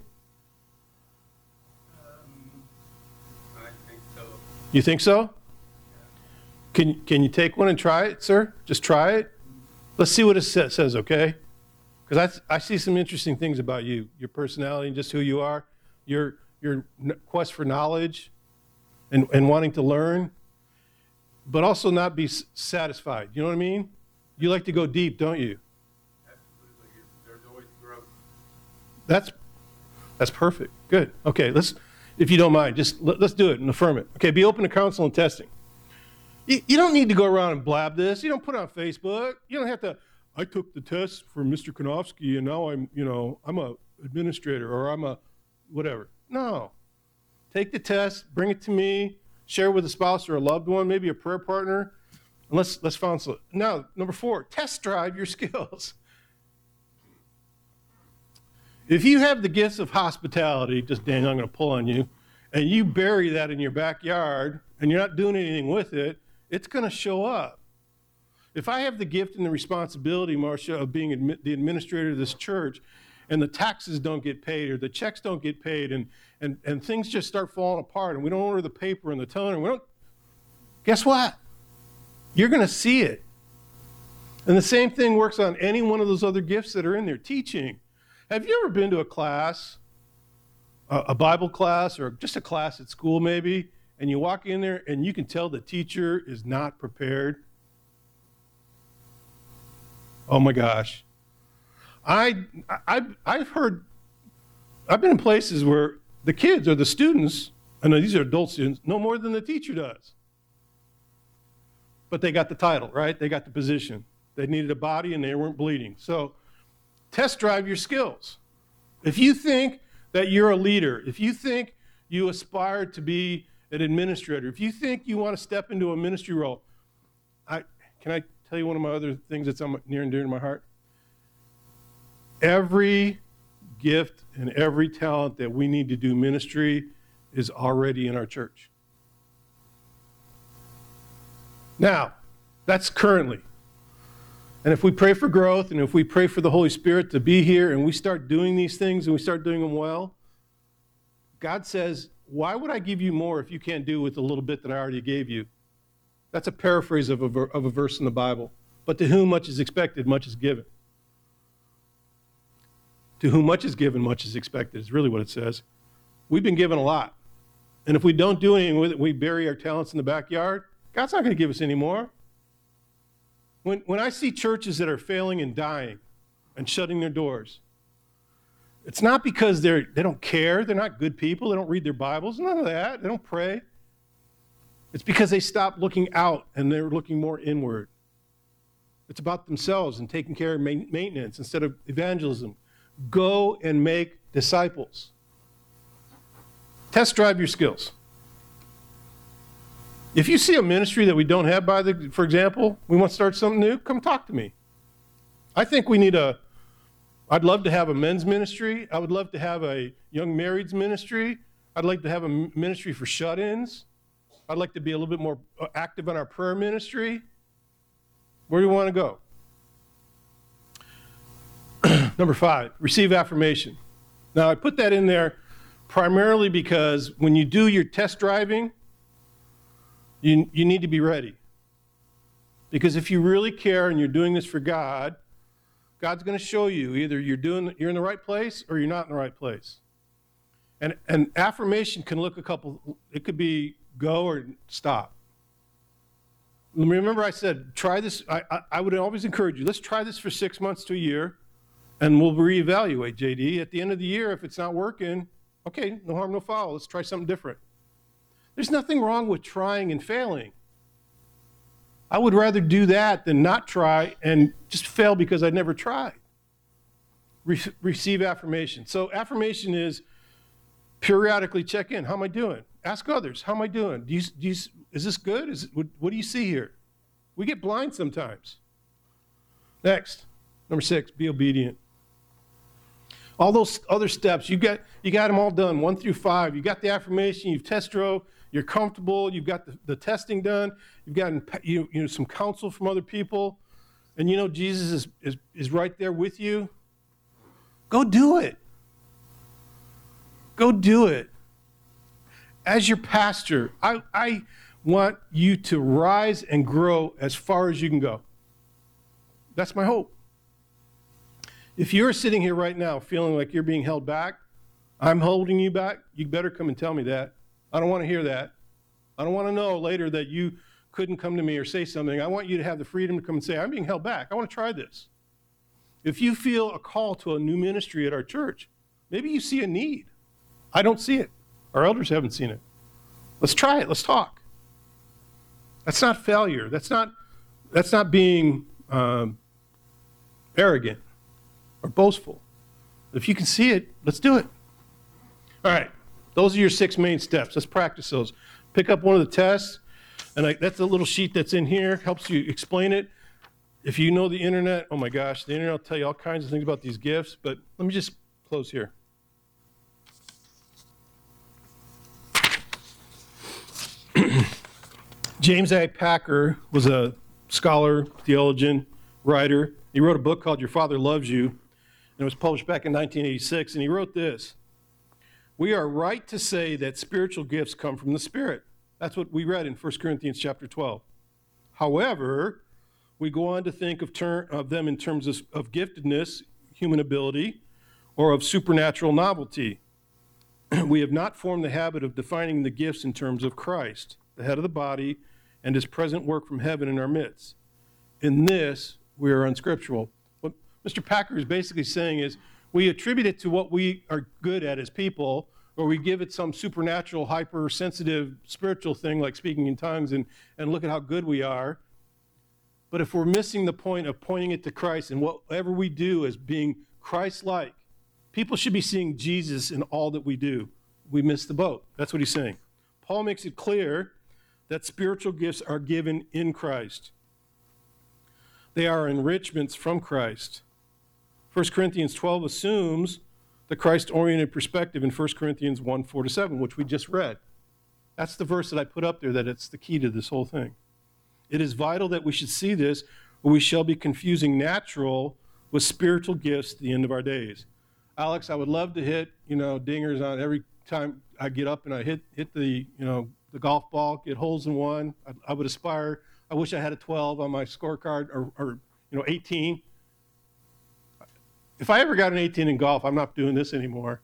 I think so. You think so? Can you take one and try it, sir? Just try it. Let's see what it says, okay? Because I see some interesting things about you, your personality and just who you are, your quest for knowledge and wanting to learn, but also not be satisfied. You know what I mean? You like to go deep, don't you? Absolutely. There's always growth. That's perfect. Good. Okay, if you don't mind, let's do it and affirm it. Okay, be open to counsel and testing. You don't need to go around and blab this. You don't put it on Facebook. You don't have to, I took the test for Mr. Konofsky and now I'm a administrator or I'm a whatever. No. Take the test, bring it to me, share with a spouse or a loved one, maybe a prayer partner, and let's find some. Now, number 4, test drive your skills. If you have the gifts of hospitality, just Daniel, I'm going to pull on you, and you bury that in your backyard and you're not doing anything with it, it's going to show up. If I have the gift and the responsibility, Marcia, of being the administrator of this church, and the taxes don't get paid or the checks don't get paid and things just start falling apart and we don't order the paper and the toner, guess what? You're going to see it. And the same thing works on any one of those other gifts that are in there. Teaching. Have you ever been to a class, a Bible class or just a class at school maybe, and you walk in there and you can tell the teacher is not prepared? Oh my gosh. I've been in places where the kids or the students, I know these are adult students, know more than the teacher does. But they got the title, right? They got the position. They needed a body and they weren't bleeding. So test drive your skills. If you think that you're a leader, if you think you aspire to be an administrator, if you think you want to step into a ministry role, can I tell you one of my other things that's near and dear to my heart? Every gift and every talent that we need to do ministry is already in our church. Now, that's currently. And if we pray for growth and if we pray for the Holy Spirit to be here and we start doing these things and we start doing them well, God says, why would I give you more if you can't do with the little bit that I already gave you? That's a paraphrase of a verse in the Bible. But to whom much is expected, much is given. To whom much is given, much is expected, is really what it says. We've been given a lot. And if we don't do anything with it, we bury our talents in the backyard, God's not going to give us any more. When I see churches that are failing and dying and shutting their doors, it's not because they don't care, they're not good people, they don't read their Bibles, none of that, they don't pray. It's because they stopped looking out and they're looking more inward. It's about themselves and taking care of maintenance instead of evangelism. Go and make disciples. Test drive your skills. If you see a ministry that we don't have, for example, we want to start something new, come talk to me. I think we need a I'd love to have a men's ministry. I would love to have a young marrieds ministry. I'd like to have a ministry for shut-ins. I'd like to be a little bit more active in our prayer ministry. Where do you want to go? Number 5, receive affirmation. Now, I put that in there primarily because when you do your test driving, you need to be ready. Because if you really care and you're doing this for God, God's going to show you either you're in the right place or you're not in the right place. And affirmation can look it could be go or stop. Remember I said, try this. I would always encourage you, let's try this for 6 months to a year, and we'll reevaluate, JD. At the end of the year, if it's not working, okay, no harm, no foul. Let's try something different. There's nothing wrong with trying and failing. I would rather do that than not try and just fail because I never tried. Receive affirmation. So affirmation is periodically check in. How am I doing? Ask others, how am I doing? Is this good? What do you see here? We get blind sometimes. Next, number 6, be obedient. All those other steps, you got them all done, 1 through 5. You got the affirmation, you've test drove, you're comfortable, you've got the testing done, you've gotten some counsel from other people, and Jesus is right there with you. Go do it. Go do it. As your pastor, I want you to rise and grow as far as you can go. That's my hope. If you're sitting here right now feeling like you're being held back, I'm holding you back, you better come and tell me that. I don't want to hear that. I don't want to know later that you couldn't come to me or say something. I want you to have the freedom to come and say, I'm being held back. I want to try this. If you feel a call to a new ministry at our church, maybe you see a need. I don't see it. Our elders haven't seen it. Let's try it. Let's talk. That's not failure. That's not being arrogant or boastful. If you can see it, let's do it. All right. Those are your 6 main steps. Let's practice those. Pick up one of the tests, and that's the little sheet that's in here. Helps you explain it. If you know the internet, oh my gosh, the internet will tell you all kinds of things about these gifts, but let me just close here. James A. Packer was a scholar, theologian, writer. He wrote a book called Your Father Loves You, and it was published back in 1986, and he wrote this: we are right to say that spiritual gifts come from the Spirit. That's what we read in 1 Corinthians chapter 12. However, we go on to think of them in terms of giftedness, human ability, or of supernatural novelty. We have not formed the habit of defining the gifts in terms of Christ, the head of the body, and his present work from heaven in our midst. In this, we are unscriptural. What Mr. Packer is basically saying is we attribute it to what we are good at as people, or we give it some supernatural, hypersensitive, spiritual thing like speaking in tongues and look at how good we are. But if we're missing the point of pointing it to Christ and whatever we do as being Christ-like, people should be seeing Jesus in all that we do. We miss the boat. That's what he's saying. Paul makes it clear that spiritual gifts are given in Christ. They are enrichments from Christ. 1 Corinthians 12 assumes the Christ-oriented perspective in 1 Corinthians 1, 4-7, which we just read. That's the verse that I put up there, that it's the key to this whole thing. It is vital that we should see this, or we shall be confusing natural with spiritual gifts at the end of our days. Alex, I would love to hit, dingers on every time I get up and I hit the golf ball, get holes in one. I would aspire. I wish I had a 12 on my scorecard or 18. If I ever got an 18 in golf, I'm not doing this anymore.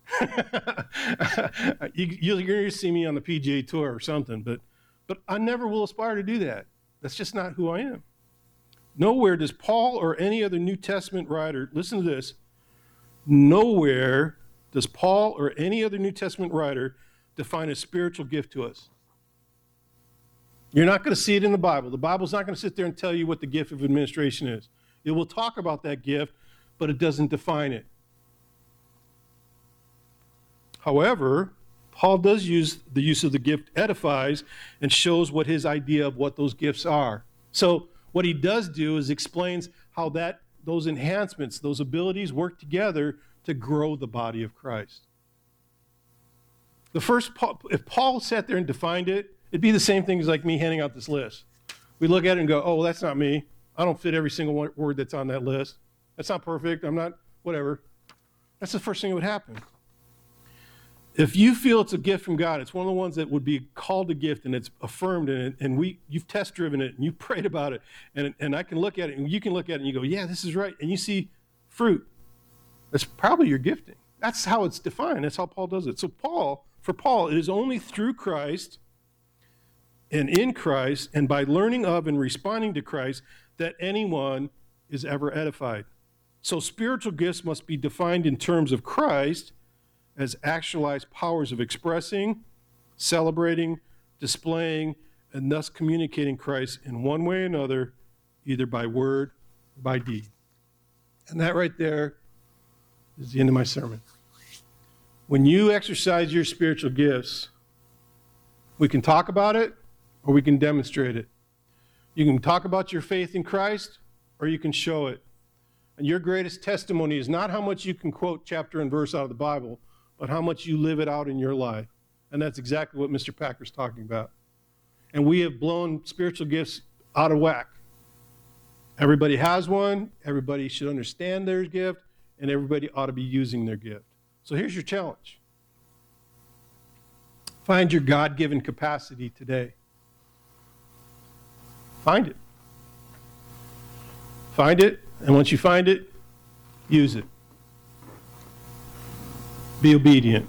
You're going to see me on the PGA Tour or something, but I never will aspire to do that. That's just not who I am. Nowhere does Paul or any other New Testament writer, listen to this, nowhere does Paul or any other New Testament writer define a spiritual gift to us. You're not going to see it in the Bible. The Bible's not going to sit there and tell you what the gift of administration is. It will talk about that gift, but it doesn't define it. However, Paul does use the use of the gift edifies and shows what his idea of what those gifts are. So what he does do is explains how that those enhancements, those abilities work together to grow the body of Christ. If Paul sat there and defined it, it'd be the same thing as like me handing out this list. We look at it and go, oh, well, that's not me. I don't fit every single word that's on that list. That's not perfect. I'm not, whatever. That's the first thing that would happen. If you feel it's a gift from God, it's one of the ones that would be called a gift and it's affirmed and you've test driven it and you've prayed about it and I can look at it and you can look at it and you go, yeah, this is right. And you see fruit. That's probably your gifting. That's how it's defined. That's how Paul does it. So for Paul, it is only through Christ and in Christ and by learning of and responding to Christ that anyone is ever edified. So spiritual gifts must be defined in terms of Christ as actualized powers of expressing, celebrating, displaying, and thus communicating Christ in one way or another, either by word or by deed. And that right there is the end of my sermon. When you exercise your spiritual gifts, we can talk about it or we can demonstrate it. You can talk about your faith in Christ or you can show it. And your greatest testimony is not how much you can quote chapter and verse out of the Bible, but how much you live it out in your life. And that's exactly what Mr. Packer's talking about. And we have blown spiritual gifts out of whack. Everybody has one, everybody should understand their gift, and everybody ought to be using their gift. So here's your challenge. Find your God-given capacity today. Find it. Find it, and once you find it, use it. Be obedient.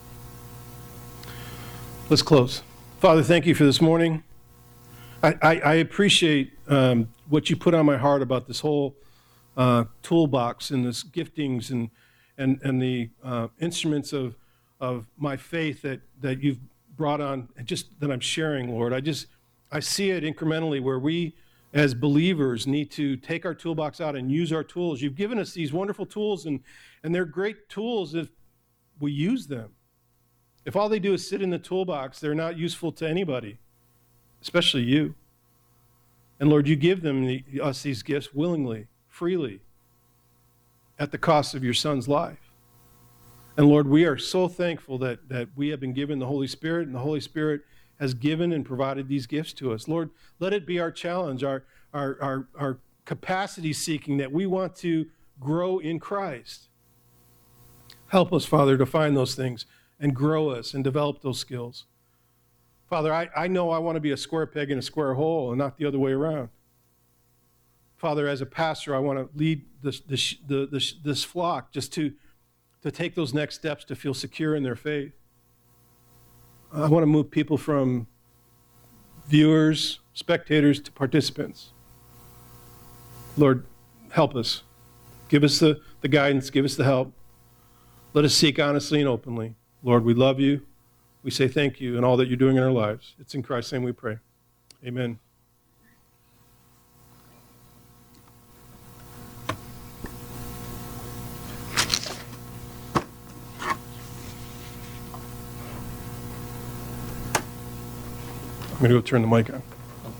Let's close. Father, thank you for this morning. I appreciate what you put on my heart about this whole toolbox and this giftings and the instruments of my faith that you've brought on and just that I'm sharing, Lord. I see it incrementally where we as believers need to take our toolbox out and use our tools. You've given us these wonderful tools and they're great tools if we use them. If all they do is sit in the toolbox, they're not useful to anybody, especially you. And Lord, you give us these gifts willingly, freely, at the cost of your Son's life. And Lord, we are so thankful that we have been given the Holy Spirit, and the Holy Spirit has given and provided these gifts to us. Lord, let it be our challenge, our capacity seeking that we want to grow in Christ. Help us, Father, to find those things and grow us and develop those skills. Father, I know I want to be a square peg in a square hole and not the other way around. Father, as a pastor, I want to lead this flock just to take those next steps to feel secure in their faith. I want to move people from viewers, spectators, to participants. Lord, help us. Give us the guidance. Give us the help. Let us seek honestly and openly. Lord, we love you. We say thank you and all that you're doing in our lives. It's in Christ's name we pray. Amen. I'm going to go turn the mic on.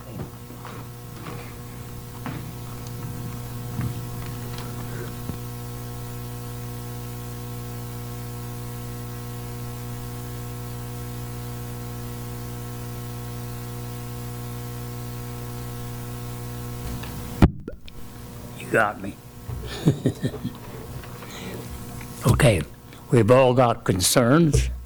You got me. Okay, we've all got concerns.